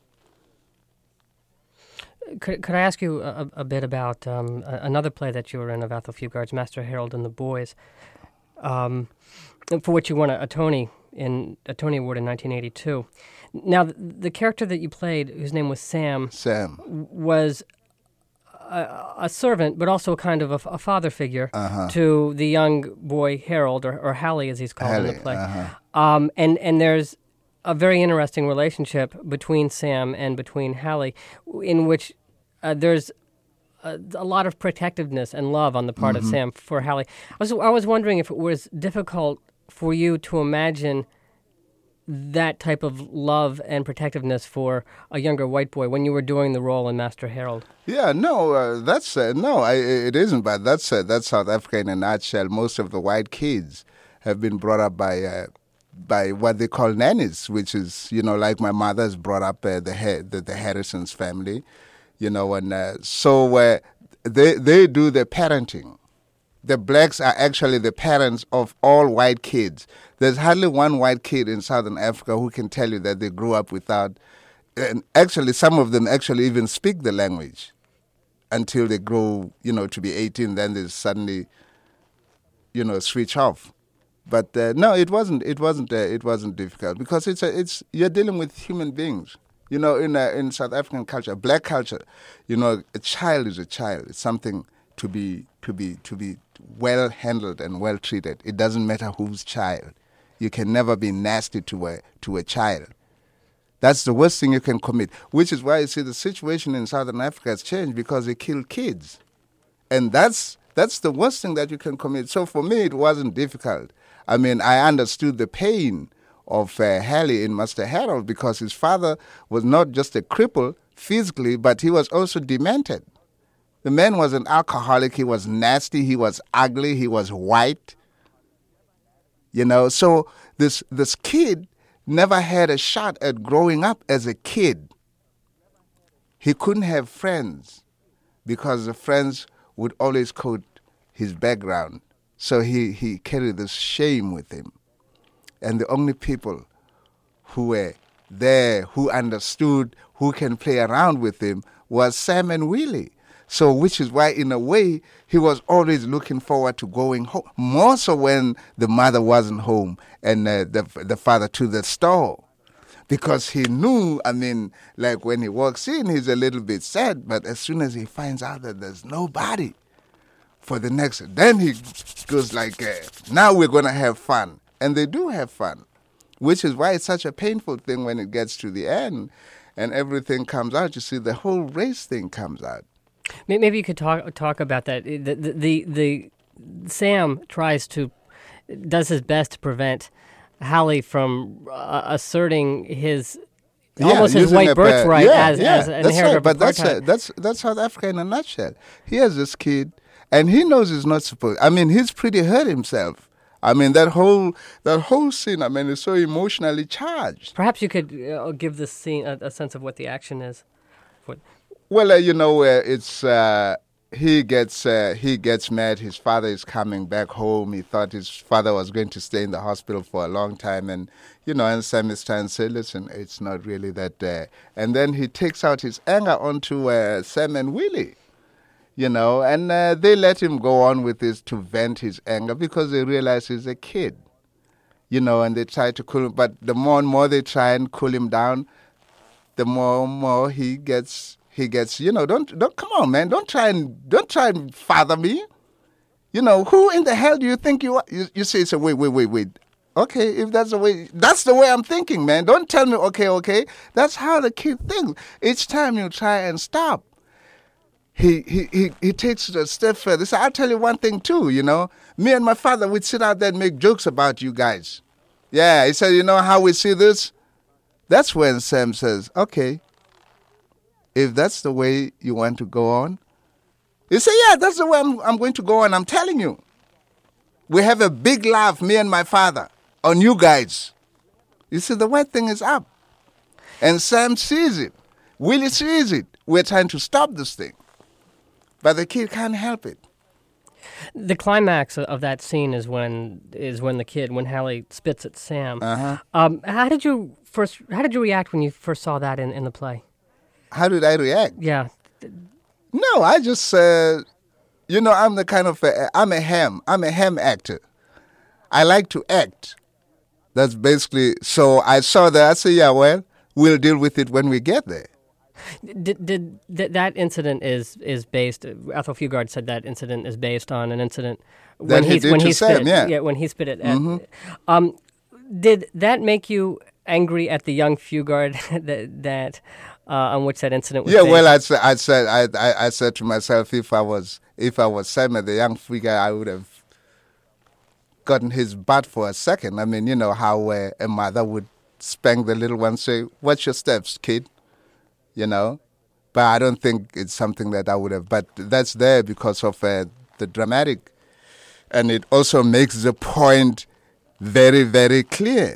Could, could I ask you a, a bit about um, a, another play that you were in of Ethel Fugard's, Master Harold and the Boys, um, for which you won a, a Tony in a Tony Award in nineteen eighty-two. Now, the, the character that you played, whose name was Sam, Sam was a, a servant, but also a kind of a, a father figure uh-huh. to the young boy Harold, or, or Hallie, as he's called Hallie, in the play. uh-huh. Um, and and there's a very interesting relationship between Sam and between Hallie, in which uh, there's a, a lot of protectiveness and love on the part mm-hmm. of Sam for Hallie. I was I was wondering if it was difficult for you to imagine that type of love and protectiveness for a younger white boy when you were doing the role in Master Harold. Yeah, no, uh, that's uh, no, I, it isn't. But that's uh, that's South Africa in a nutshell. Most of the white kids have been brought up by uh, by what they call nannies, which is, you know, like my mother's brought up uh, the, the the Harrison's family, you know, and uh, so uh, they they do the parenting. The blacks are actually the parents of all white kids. There's hardly one white kid in Southern Africa who can tell you that they grew up without, and actually some of them actually even speak the language until they grow, you know, to be eighteen, then they suddenly, you know, switch off. But uh, no, it wasn't. It wasn't. Uh, it wasn't difficult, because it's a, it's you're dealing with human beings. You know, in uh, in South African culture, black culture, you know, a child is a child. It's something to be to be to be well handled and well treated. It doesn't matter whose child. You can never be nasty to a to a child. That's the worst thing you can commit. Which is why you see the situation in Southern Africa has changed, because they kill kids, and that's that's the worst thing that you can commit. So for me, it wasn't difficult. I mean, I understood the pain of uh, Hallie in Master Harold, because his father was not just a cripple physically, but he was also demented. The man was an alcoholic. He was nasty. He was ugly. He was white. You know, so this this kid never had a shot at growing up as a kid. He couldn't have friends because the friends would always quote his background. So he, he carried this shame with him. And the only people who were there, who understood, who can play around with him, was Sam and Willie. So which is why, in a way, he was always looking forward to going home, more so when the mother wasn't home and uh, the, the father to the store. Because he knew, I mean, like when he walks in, he's a little bit sad, but as soon as he finds out that there's nobody for the next, then he goes like, uh, now we're going to have fun. And they do have fun, which is why it's such a painful thing when it gets to the end and everything comes out. You see, the whole race thing comes out. Maybe you could talk talk about that. The the the, the Sam tries to does his best to prevent Hallie from uh, asserting his Yeah, almost his using white a, birthright yeah, as, yeah, as an that's inheritor right, of but that's apartheid. uh, that's that's South Africa in a nutshell. He has this kid, and he knows he's not supposed. I mean, he's pretty hurt himself. I mean, that whole that whole scene, I mean, is so emotionally charged. Perhaps you could uh, give this scene a, a sense of what the action is. What? Well, uh, you know, uh, it's uh, he gets uh, he gets mad. His father is coming back home. He thought his father was going to stay in the hospital for a long time, and you know, and Sam is trying to say, "Listen, it's not really that." Uh, and then he takes out his anger onto uh, Sam and Willie. You know, and uh, they let him go on with this to vent his anger because they realize he's a kid. You know, and they try to cool him, but the more and more they try and cool him down, the more and more he gets. He gets, you know, don't don't come on, man, don't try and don't try and father me. You know, who in the hell do you think you are? You, you say, so wait, wait, wait, wait. Okay, if that's the way, that's the way I'm thinking, man. Don't tell me, okay, okay. That's how the kid thinks. Each time you try and stop, he he he, he takes it a step further. So I'll tell you one thing too, you know. Me and my father would sit out there and make jokes about you guys. Yeah, he said, you know how we see this? That's when Sam says, okay, if that's the way you want to go on, you say, yeah, that's the way I'm, I'm going to go on. I'm telling you. We have a big laugh, me and my father, on you guys. You see, the white thing is up. And Sam sees it. Willie sees it. We're trying to stop this thing. But the kid can't help it. The climax of that scene is when is when the kid, when Hallie spits at Sam. Uh-huh. Um, how did you first? How did you react when you first saw that in, in the play? How did I react? Yeah. No, I just, uh, you know, I'm the kind of, uh, I'm a ham. I'm a ham actor. I like to act. That's basically, so I saw that. I said, yeah, well, we'll deal with it when we get there. Did, did, did that incident is is based? Ethel Fugard said that incident is based on an incident when he he did when to he Sam, spit yeah. it, yeah, when he spit it at. Mhm. Um, did that make you angry at the young Fugard that that uh, on which that incident was Yeah, based? well, I said, I said, I, I, I said to myself, if I was, if I was Sam, the young figure, I would have gotten his butt for a second. I mean, you know how uh, a mother would spank the little one, say, "What's your steps, kid?" You know. But I don't think it's something that I would have. But that's there because of uh, the dramatic. And it also makes the point very, very clear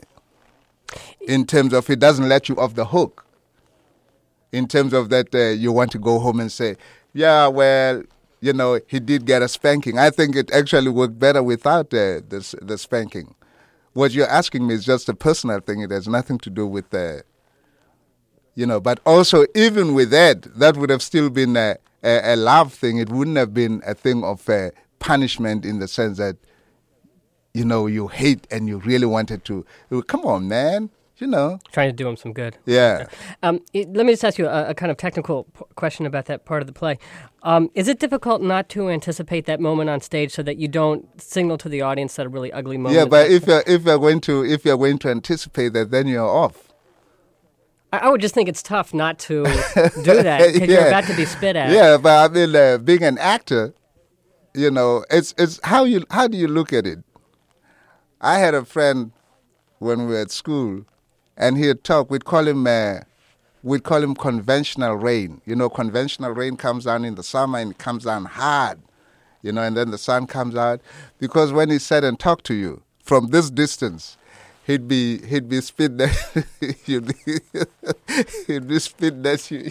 in terms of it doesn't let you off the hook. In terms of that uh, you want to go home and say, yeah, well, you know, he did get a spanking. I think it actually worked better without uh, the, the spanking. What you're asking me is just a personal thing. It has nothing to do with the... Uh, You know, but also even with that, that would have still been a, a, a love thing. It wouldn't have been a thing of uh, punishment in the sense that, you know, you hate and you really wanted to. Come on, man. you know. Trying to do him some good. Yeah. Um, it, let me just ask you a, a kind of technical p- question about that part of the play. Um, is it difficult not to anticipate that moment on stage so that you don't signal to the audience that a really ugly moment? Yeah, but if you're if you're going to if you're going to anticipate that, then you're off. I, I would just think it's tough not to do that because Yeah. you're about to be spit at. Yeah, but I mean, uh, being an actor, you know, it's it's how you how do you look at it? I had a friend when we were at school, and he'd talk. We'd call him uh, we'd call him conventional rain. You know, conventional rain comes down in the summer and it comes down hard, you know, and then the sun comes out. Because when he sat and talked to you from this distance, he'd be he'd be spitting at you'd be, he'd be spitting at you.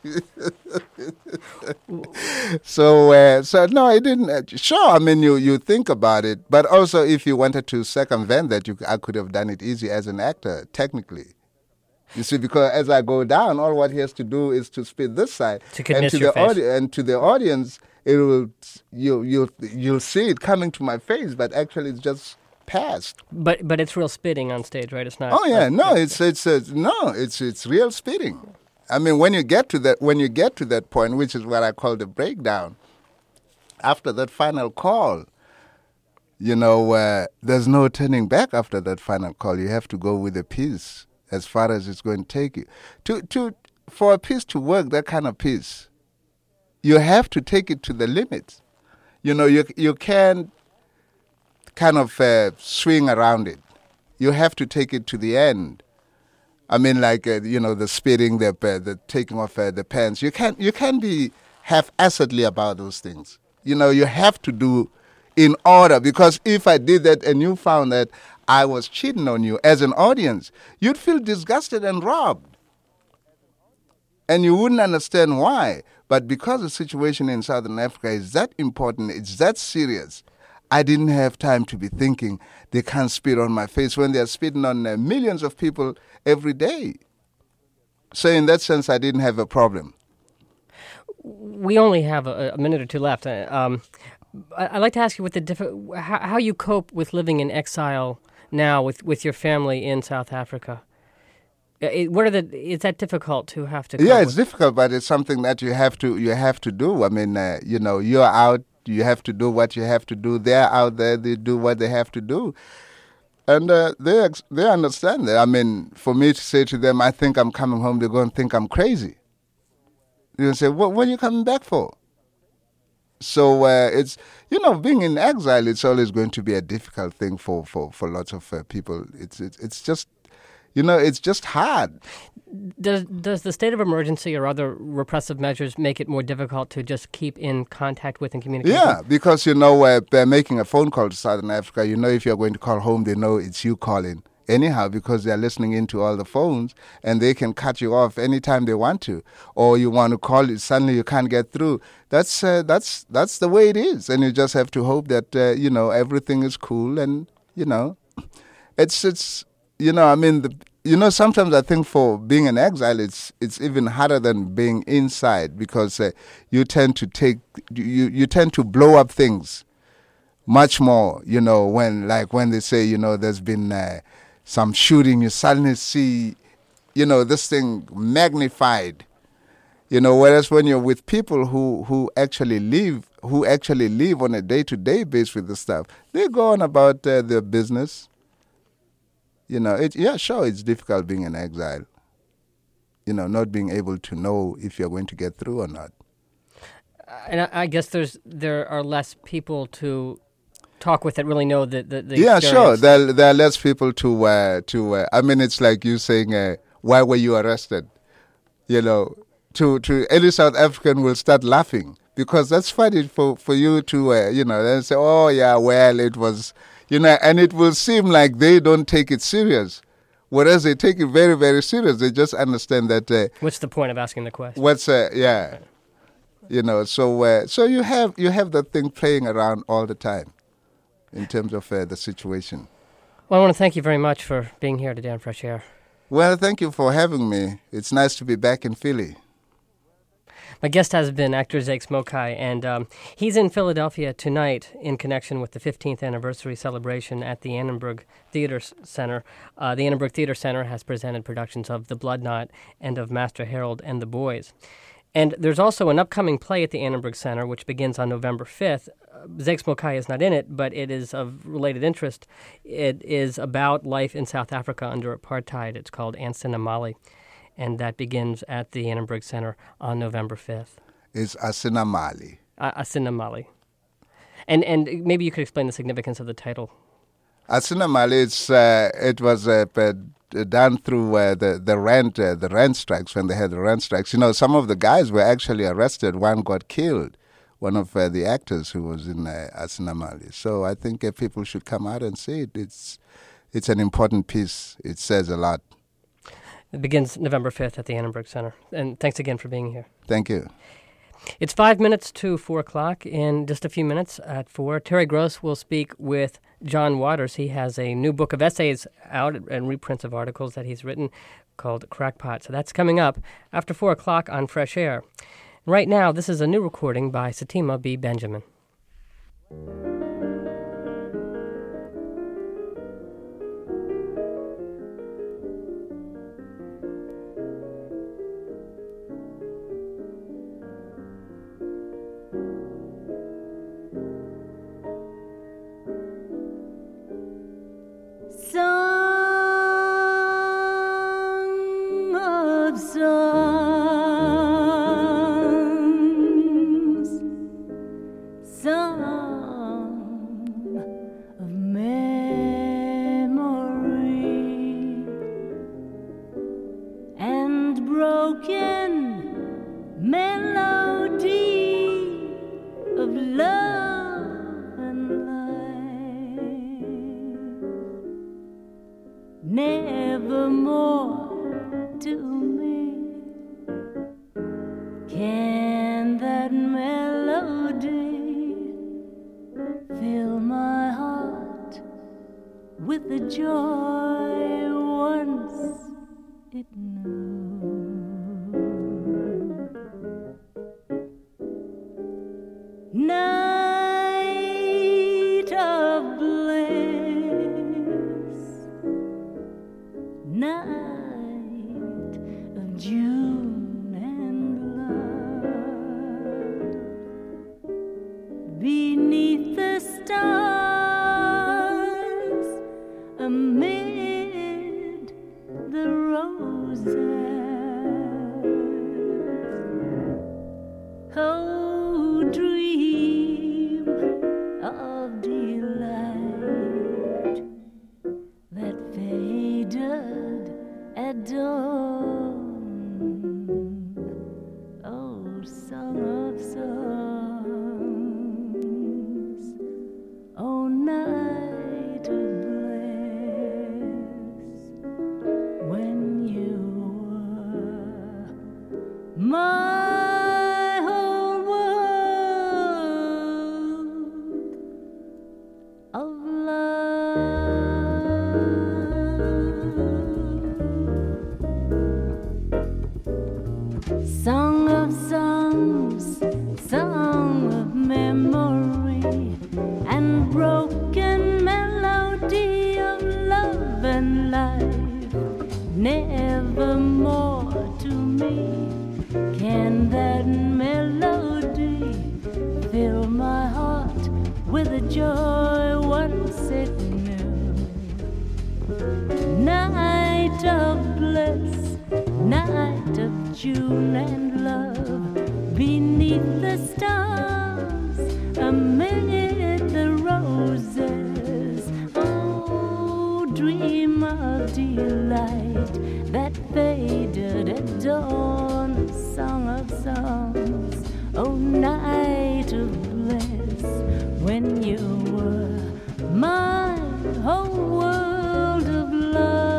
so uh, so no, I didn't. Uh, sure, I mean you you think about it, but also if you wanted to circumvent that, you I could have done it easy as an actor technically. You see, because as I go down, all what he has to do is to spit this side, To and miss to your the face. audi- and to the audience, it will you you you'll see it coming to my face, but actually it's just past. But but it's real spitting on stage, right? It's not. Oh yeah, uh, no, it's it's uh, no, it's it's real spitting. I mean, when you get to that when you get to that point, which is what I call the breakdown, after that final call, you know, uh, there's no turning back after that final call. You have to go with the piece as far as it's going to take you. To to for a piece to work, that kind of piece, you have to take it to the limit. You know, you you can't kind of uh, swing around it. You have to take it to the end. I mean, like uh, you know, the spitting, the uh, the taking off uh, the pants. You can't you can't be half-assedly about those things. You know, you have to do in order, because if I did that and you found that I was cheating on you as an audience, you'd feel disgusted and robbed, and you wouldn't understand why. But because the situation in Southern Africa is that important, it's that serious, I didn't have time to be thinking they can't spit on my face when they're spitting on uh, millions of people every day. So in that sense, I didn't have a problem. We only have a, a minute or two left. Uh, Um, I, I'd like to ask you what the diff- how, how you cope with living in exile now with, with your family in South Africa. Uh, It, what are the? Is that difficult to have to? Cope Yeah, it's with? difficult, but it's something that you have to you have to do. I mean, uh, you know, you're out. You have to do what you have to do. They're out there. They do what they have to do, and uh, they ex- they understand that. I mean, for me to say to them, "I think I'm coming home," they're going to think I'm crazy. You say, "What? What are you coming back for?" So uh, it's, you know, being in exile, it's always going to be a difficult thing for, for, for lots of uh, people. It's, it's it's just, you know, it's just hard. Does does the state of emergency or other repressive measures make it more difficult to just keep in contact with and communicate? Yeah, because, you know, uh, they're making a phone call to Southern Africa. You know, if you're going to call home, they know it's you calling. Anyhow, because they're listening into all the phones and they can cut you off anytime they want to, or you want to call it, suddenly you can't get through. That's uh, that's that's the way it is, and you just have to hope that uh, you know, everything is cool, and you know, it's it's you know, I mean, the, you know, sometimes I think for being in exile, it's it's even harder than being inside, because uh, you tend to take you you tend to blow up things much more. You know, when like when they say, you know, there's been uh, some shooting, you suddenly see, you know, this thing magnified. You know, whereas when you're with people who, who actually live, who actually live on a day-to-day basis with this stuff, they go on about uh, their business. You know, it, yeah, sure, it's difficult being in exile. You know, not being able to know if you're going to get through or not. And I, I guess there's there are less people to talk with that really know the the, the Yeah, experience. sure. There, there are less people to uh, to. Uh, I mean, it's like you saying, uh, "Why were you arrested?" You know, to to any South African will start laughing, because that's funny for for you to uh, you know, then say, "Oh yeah, well it was," you know, and it will seem like they don't take it serious, whereas they take it very very serious. They just understand that. Uh, What's the point of asking the question? what's uh, yeah, you know. So uh, so you have you have that thing playing around all the time, in terms of uh, the situation. Well, I want to thank you very much for being here today on Fresh Air. Well, thank you for having me. It's nice to be back in Philly. My guest has been actor Zake Smokai, and um, he's in Philadelphia tonight in connection with the fifteenth anniversary celebration at the Annenberg Theater Center. Uh, the Annenberg Theater Center has presented productions of The Blood Knot and of Master Harold and the Boys. And there's also an upcoming play at the Annenberg Center, which begins on November fifth. Uh, Zake Smokai is not in it, but it is of related interest. It is about life in South Africa under apartheid. It's called Ansinamali, and that begins at the Annenberg Center on November fifth. It's Asinamali. Uh, Asinamali. And and maybe you could explain the significance of the title. Asinamali, it's, uh, it was uh, done through uh, the, the rent uh, the rent strikes, when they had the rent strikes. You know, some of the guys were actually arrested. One got killed, one of uh, the actors who was in uh, Asinamali. So I think uh, people should come out and see it. It's, it's an important piece. It says a lot. It begins November fifth at the Annenberg Center. And thanks again for being here. Thank you. It's five minutes to four o'clock. In just a few minutes at four, Terry Gross will speak with John Waters. He has a new book of essays out and reprints of articles that he's written called Crackpot. So that's coming up after four o'clock on Fresh Air. Right now, this is a new recording by Satima B. Benjamin. Song of songs, song of memory, and broken melody of love and life. Nevermore to me can that melody fill my heart with the joy once it knew. Night of bliss, night of June and love, beneath the stars, amid the roses. Oh, dream of delight that faded at dawn. Oh, song of songs, oh, night of bliss, when you were my whole world of love. Song of songs, song of memory, and broken melody of love and life. Nevermore to me can that melody fill my heart with a joy once it knew. Night of bliss, night of June and love, beneath the stars, amid the roses. Oh, dream of delight that faded at dawn. Song of songs, oh, night of bliss, when you were my whole world of love.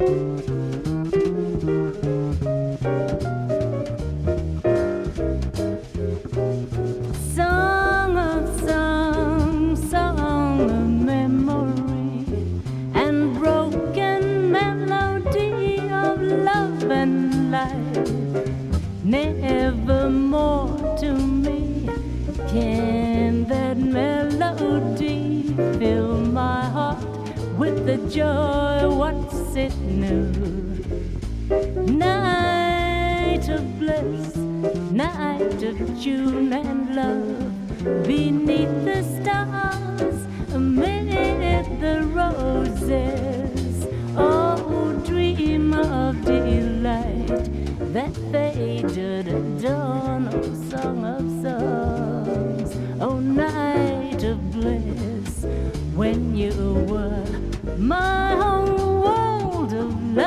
Song of song, song of memory, and broken melody of love and life. Nevermore to me can that melody fill my heart with the joy what's it new. Night of bliss, night of June and love, beneath the stars, amid the roses. Oh, dream of delight that faded at dawn, oh song of songs, oh night of bliss, when you were my whole world of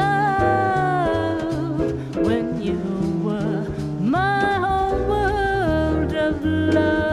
love, when you were my whole world of love.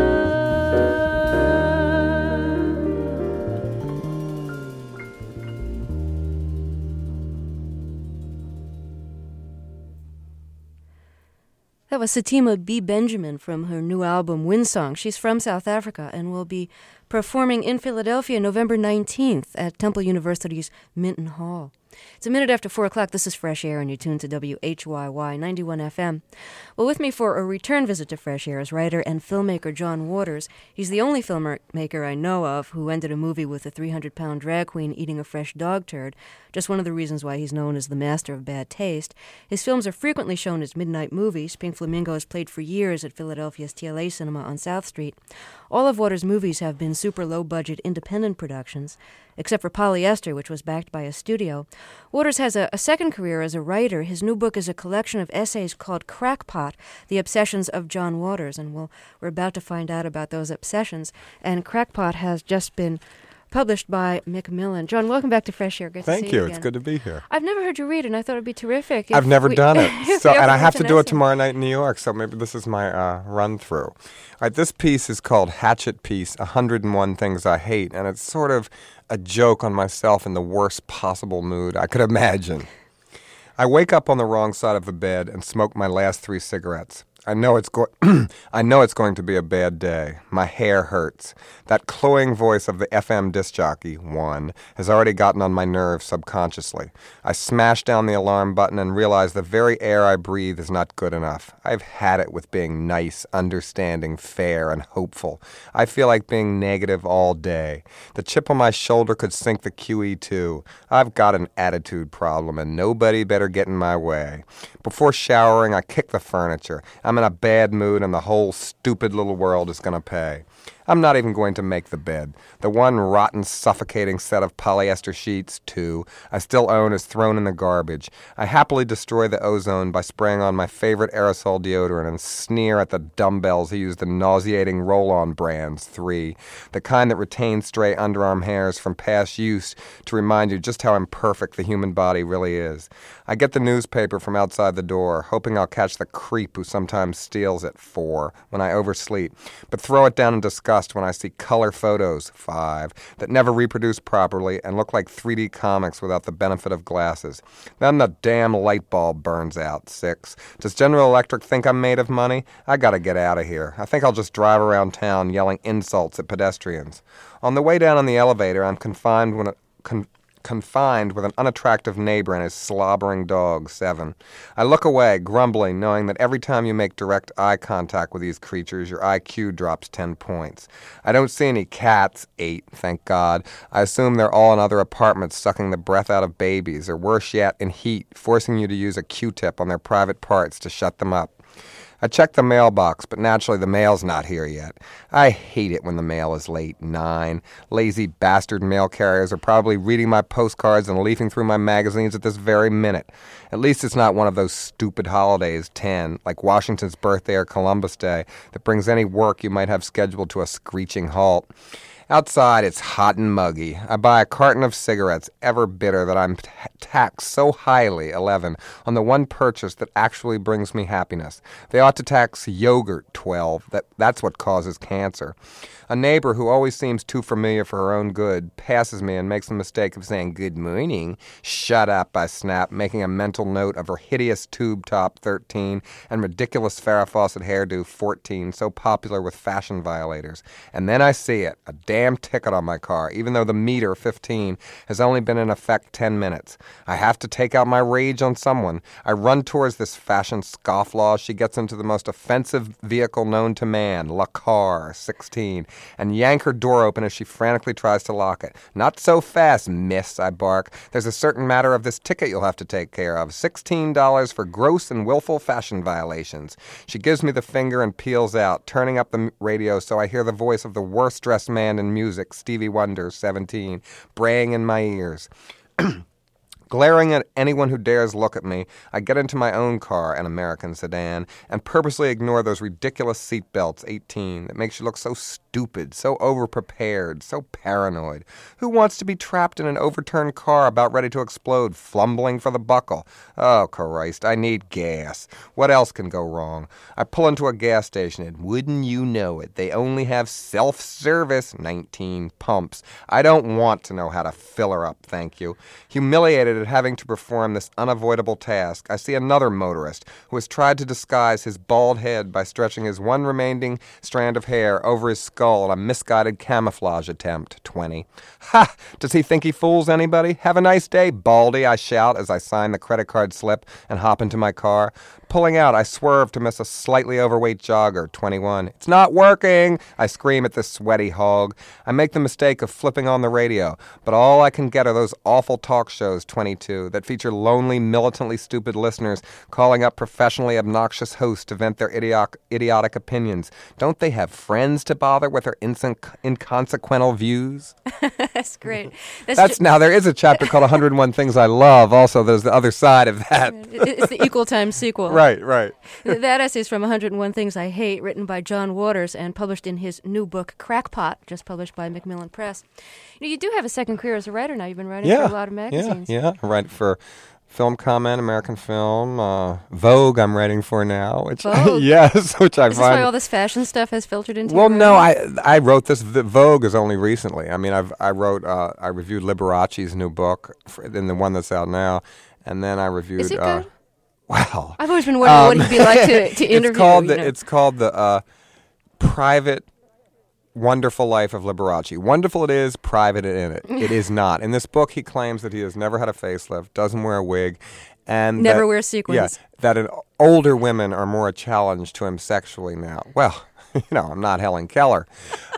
That was Satima B. Benjamin from her new album, Windsong. She's from South Africa and will be performing in Philadelphia November nineteenth at Temple University's Minton Hall. It's a minute after four o'clock. This is Fresh Air, and you're tuned to W H Y Y ninety-one F M. Well, with me for a return visit to Fresh Air is writer and filmmaker John Waters. He's the only filmmaker I know of who ended a movie with a three hundred pound drag queen eating a fresh dog turd, just one of the reasons why he's known as the master of bad taste. His films are frequently shown as midnight movies. Pink Flamingo has played for years at Philadelphia's T L A Cinema on South Street. All of Waters' movies have been super low-budget independent productions, except for Polyester, which was backed by a studio. Waters has a, a second career as a writer. His new book is a collection of essays called Crackpot, The Obsessions of John Waters, and we'll, we're about to find out about those obsessions. And Crackpot has just been published by Macmillan. John, welcome back to Fresh Air. Good to Thank see you. you again. It's good to be here. I've never heard you read, and I thought it'd be terrific. I've if never we, done it, so and I have to do it Vanessa. tomorrow night in New York. So maybe this is my uh, run through. All right, this piece is called Hatchet Piece: one hundred and one Things I Hate, and it's sort of a joke on myself in the worst possible mood I could imagine. I wake up on the wrong side of the bed and smoke my last three cigarettes. I know it's go- I know it's going to be a bad day. My hair hurts. That cloying voice of the F M disc jockey, one, has already gotten on my nerves subconsciously. I smash down the alarm button and realize the very air I breathe is not good enough. I've had it with being nice, understanding, fair, and hopeful. I feel like being negative all day. The chip on my shoulder could sink the Q E too. I've got an attitude problem, and nobody better get in my way. Before showering, I kick the furniture. I'm in a bad mood, and the whole stupid little world is going to pay. I'm not even going to make the bed. The one rotten, suffocating set of polyester sheets, two, I still own is thrown in the garbage. I happily destroy the ozone by spraying on my favorite aerosol deodorant and sneer at the dumbbells who use the nauseating roll-on brands, three, the kind that retain stray underarm hairs from past use to remind you just how imperfect the human body really is. I get the newspaper from outside the door, hoping I'll catch the creep who sometimes steals it, four, when I oversleep, but throw it down in disgust when I see color photos, five, that never reproduce properly and look like three D comics without the benefit of glasses. Then the damn light bulb burns out, six. Does General Electric think I'm made of money? I gotta get out of here. I think I'll just drive around town yelling insults at pedestrians. On the way down in the elevator, I'm confined when a... Con- confined with an unattractive neighbor and his slobbering dog, seven. I look away, grumbling, knowing that every time you make direct eye contact with these creatures, your I Q drops ten points. I don't see any cats, eight, thank God. I assume they're all in other apartments sucking the breath out of babies, or worse yet, in heat, forcing you to use a Q-tip on their private parts to shut them up. I check the mailbox, but naturally the mail's not here yet. I hate it when the mail is late. Nine. Lazy bastard mail carriers are probably reading my postcards and leafing through my magazines at this very minute. At least it's not one of those stupid holidays, ten, like Washington's birthday or Columbus Day, that brings any work you might have scheduled to a screeching halt. Outside, it's hot and muggy. I buy a carton of cigarettes, ever bitter that I'm t- taxed so highly, eleven, on the one purchase that actually brings me happiness. They ought to tax yogurt, twelve. That, that's what causes cancer. A neighbor who always seems too familiar for her own good passes me and makes the mistake of saying, "Good morning." "Shut up," I snap, making a mental note of her hideous tube top, thirteen, and ridiculous Farrah Fawcett hairdo, fourteen, so popular with fashion violators. And then I see it, a damn ticket on my car, even though the meter, fifteen, has only been in effect ten minutes. I have to take out my rage on someone. I run towards this fashion scofflaw. She gets into the most offensive vehicle known to man, La Car, sixteen, and yank her door open as she frantically tries to lock it. "Not so fast, miss," I bark. "There's a certain matter of this ticket you'll have to take care of. sixteen dollars for gross and willful fashion violations." She gives me the finger and peels out, turning up the m- radio so I hear the voice of the worst-dressed man in music, Stevie Wonder, seventeen, braying in my ears. Glaring at anyone who dares look at me, I get into my own car, an American sedan, and purposely ignore those ridiculous seatbelts, eighteen, that makes you look so stupid, so overprepared, so paranoid. Who wants to be trapped in an overturned car about ready to explode, fumbling for the buckle? Oh, Christ, I need gas. What else can go wrong? I pull into a gas station, and wouldn't you know it, they only have self-service, nineteen, pumps. I don't want to know how to fill her up, thank you. Humiliated at having to perform this unavoidable task, I see another motorist who has tried to disguise his bald head by stretching his one remaining strand of hair over his skull in a misguided camouflage attempt, twenty. Ha! Does he think he fools anybody? "Have a nice day, Baldy," I shout as I sign the credit card slip and hop into my car. Pulling out, I swerve to miss a slightly overweight jogger, twenty-one. "It's not working!" I scream at this sweaty hog. I make the mistake of flipping on the radio, but all I can get are those awful talk shows, twenty-two, that feature lonely, militantly stupid listeners calling up professionally obnoxious hosts to vent their idiotic, idiotic opinions. Don't they have friends to bother with their inson- inconsequential views? That's great. That's, That's ju- now, there is a chapter called one hundred one Things I Love. Also, there's the other side of that. it- it's the equal time sequel. Right, right. Th- That essay is from one hundred one Things I Hate, written by John Waters and published in his new book, Crackpot, just published by Macmillan Press. You know, you do have a second career as a writer now. You've been writing Yeah, for a lot of magazines. yeah, yeah. I write for Film Comment, American Film, uh, Vogue. I'm writing for now, which Vogue? yes, which I Is this find. why all this fashion stuff has filtered into Well, your no, writing? I I wrote this. The Vogue is only recently. I mean, I've I wrote uh, I reviewed Liberace's new book, for, in the one that's out now, and then I reviewed. Is it uh, good? Wow. I've always been wondering Um, what he'd be like to, to interview. It's called you the know. it's called the uh, Private Wonderful Life of Liberace. Wonderful it is, private in it. It is not. In this book, he claims that he has never had a facelift, doesn't wear a wig, and Never that, wears sequins. Yeah, that an, older women are more a challenge to him sexually now. Well, you know, I'm not Helen Keller.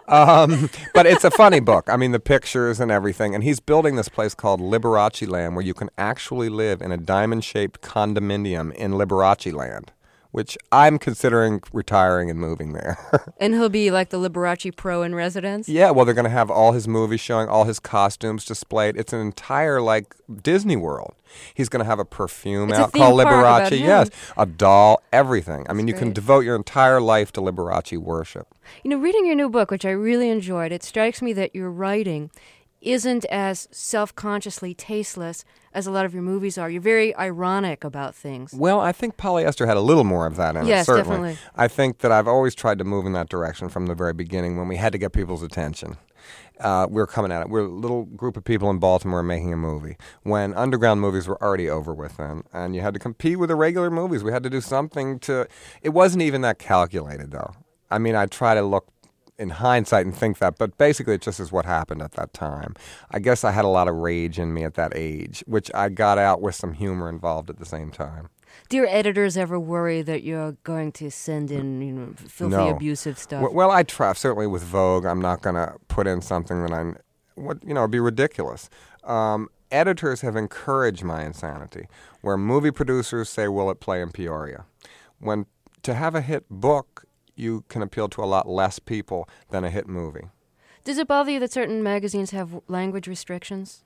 Um, but it's a funny book. I mean, the pictures and everything. And he's building this place called Liberace Land, where you can actually live in a diamond-shaped condominium in Liberace Land, which I'm considering retiring and moving there. And he'll be like the Liberace pro in residence? Yeah, well, they're going to have all his movies showing, all his costumes displayed. It's an entire, like, Disney World. He's going to have a perfume It's a out theme called park about Liberace. him. Yes, a doll, everything. I mean, you can great. devote your entire life to Liberace worship. You know, reading your new book, which I really enjoyed, it strikes me that your writing isn't as self-consciously tasteless as a lot of your movies are. You're very ironic about things. Well, I think Polyester had a little more of that in it, Yes, certainly. definitely. I think that I've always tried to move in that direction from the very beginning when we had to get people's attention. Uh, we were coming at it. We were a little group of people in Baltimore making a movie when underground movies were already over with then, and you had to compete with the regular movies. We had to do something to... It wasn't even that calculated, though. I mean, I try to look in hindsight and think that, but basically it just is what happened at that time. I guess I had a lot of rage in me at that age, which I got out with some humor involved at the same time. Do your editors ever worry that you're going to send in, you know, filthy, No. abusive stuff? W- Well, I try. Certainly with Vogue, I'm not going to put in something that I'm, what you know, it'd be ridiculous. Um, editors have encouraged my insanity, where movie producers say, "Will it play in Peoria?" When to have a hit book, you can appeal to a lot less people than a hit movie. Does it bother you that certain magazines have language restrictions?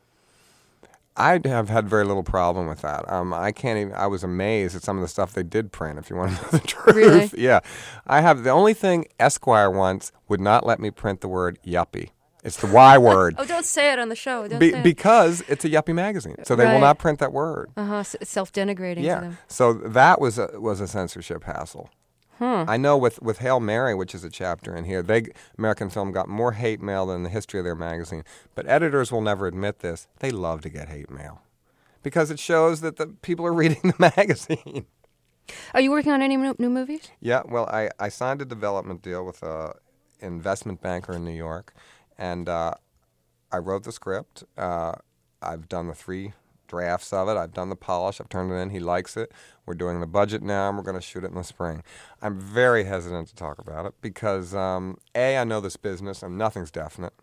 I have had very little problem with that. Um, I can't even. I was amazed at some of the stuff they did print. If you want to know the truth, Really? Yeah, I have. The only thing Esquire once would not let me print the word yuppie. It's the Y word. Oh, don't say it on the show. Don't Be- say it. because it's a yuppie magazine, so they Right. will not print that word. Uh-huh. S- it's self-denigrating Yeah, to them. so that was a, was a censorship hassle. Hmm. I know with, with Hail Mary, which is a chapter in here, they American Film got more hate mail than the history of their magazine. But editors will never admit this. They love to get hate mail because it shows that the people are reading the magazine. Are you working on any new, new movies? Yeah, well, I, I signed a development deal with an investment banker in New York, and uh, I wrote the script. Uh, I've done the three drafts of it. I've done the polish. I've turned it in. He likes it. We're doing the budget now, and we're going to shoot it in the spring. I'm very hesitant to talk about it because, um, A, I know this business, and nothing's definite.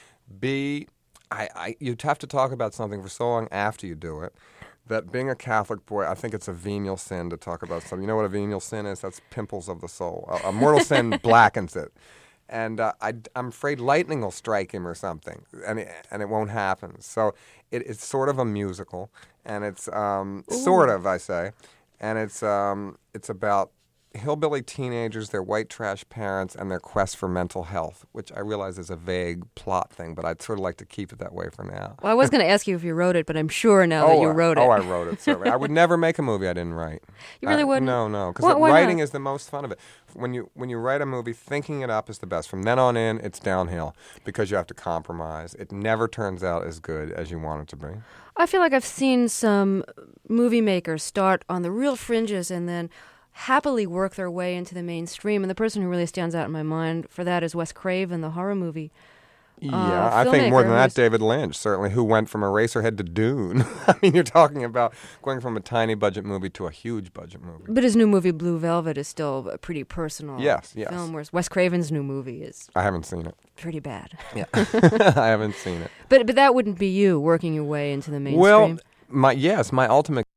B, I, I, you'd have to talk about something for so long after you do it that being a Catholic boy, I think it's a venial sin to talk about something. You know what a venial sin is? That's pimples of the soul. A, a mortal sin blackens it. And uh, I, I'm afraid lightning will strike him or something, and it, and it won't happen. So it, it's sort of a musical, and it's um, sort of, I say, and it's um, it's about hillbilly teenagers, their white trash parents, and their quest for mental health, which I realize is a vague plot thing, but I'd sort of like to keep it that way for now. Well, I was going to ask you if you wrote it, but I'm sure now oh, that you I- wrote it. Oh, I wrote it. Certainly. I would never make a movie I didn't write. You really I- wouldn't? No, no, because Why- why writing not? is the most fun of it. When you when you write a movie, thinking it up is the best. From then on in, it's downhill because you have to compromise. It never turns out as good as you want it to be. I feel like I've seen some movie makers start on the real fringes and then happily work their way into the mainstream. And the person who really stands out in my mind for that is Wes Craven, the horror movie. Yeah, I think more filmmaker than that, who's- David Lynch, certainly, who went from Eraserhead to Dune. I mean, you're talking about going from a tiny budget movie to a huge budget movie. But his new movie, Blue Velvet, is still a pretty personal Yes, yes. film, whereas Wes Craven's new movie is I haven't seen it. pretty bad. Yeah, I haven't seen it. But but that wouldn't be you working your way into the mainstream. Well, my yes, my ultimate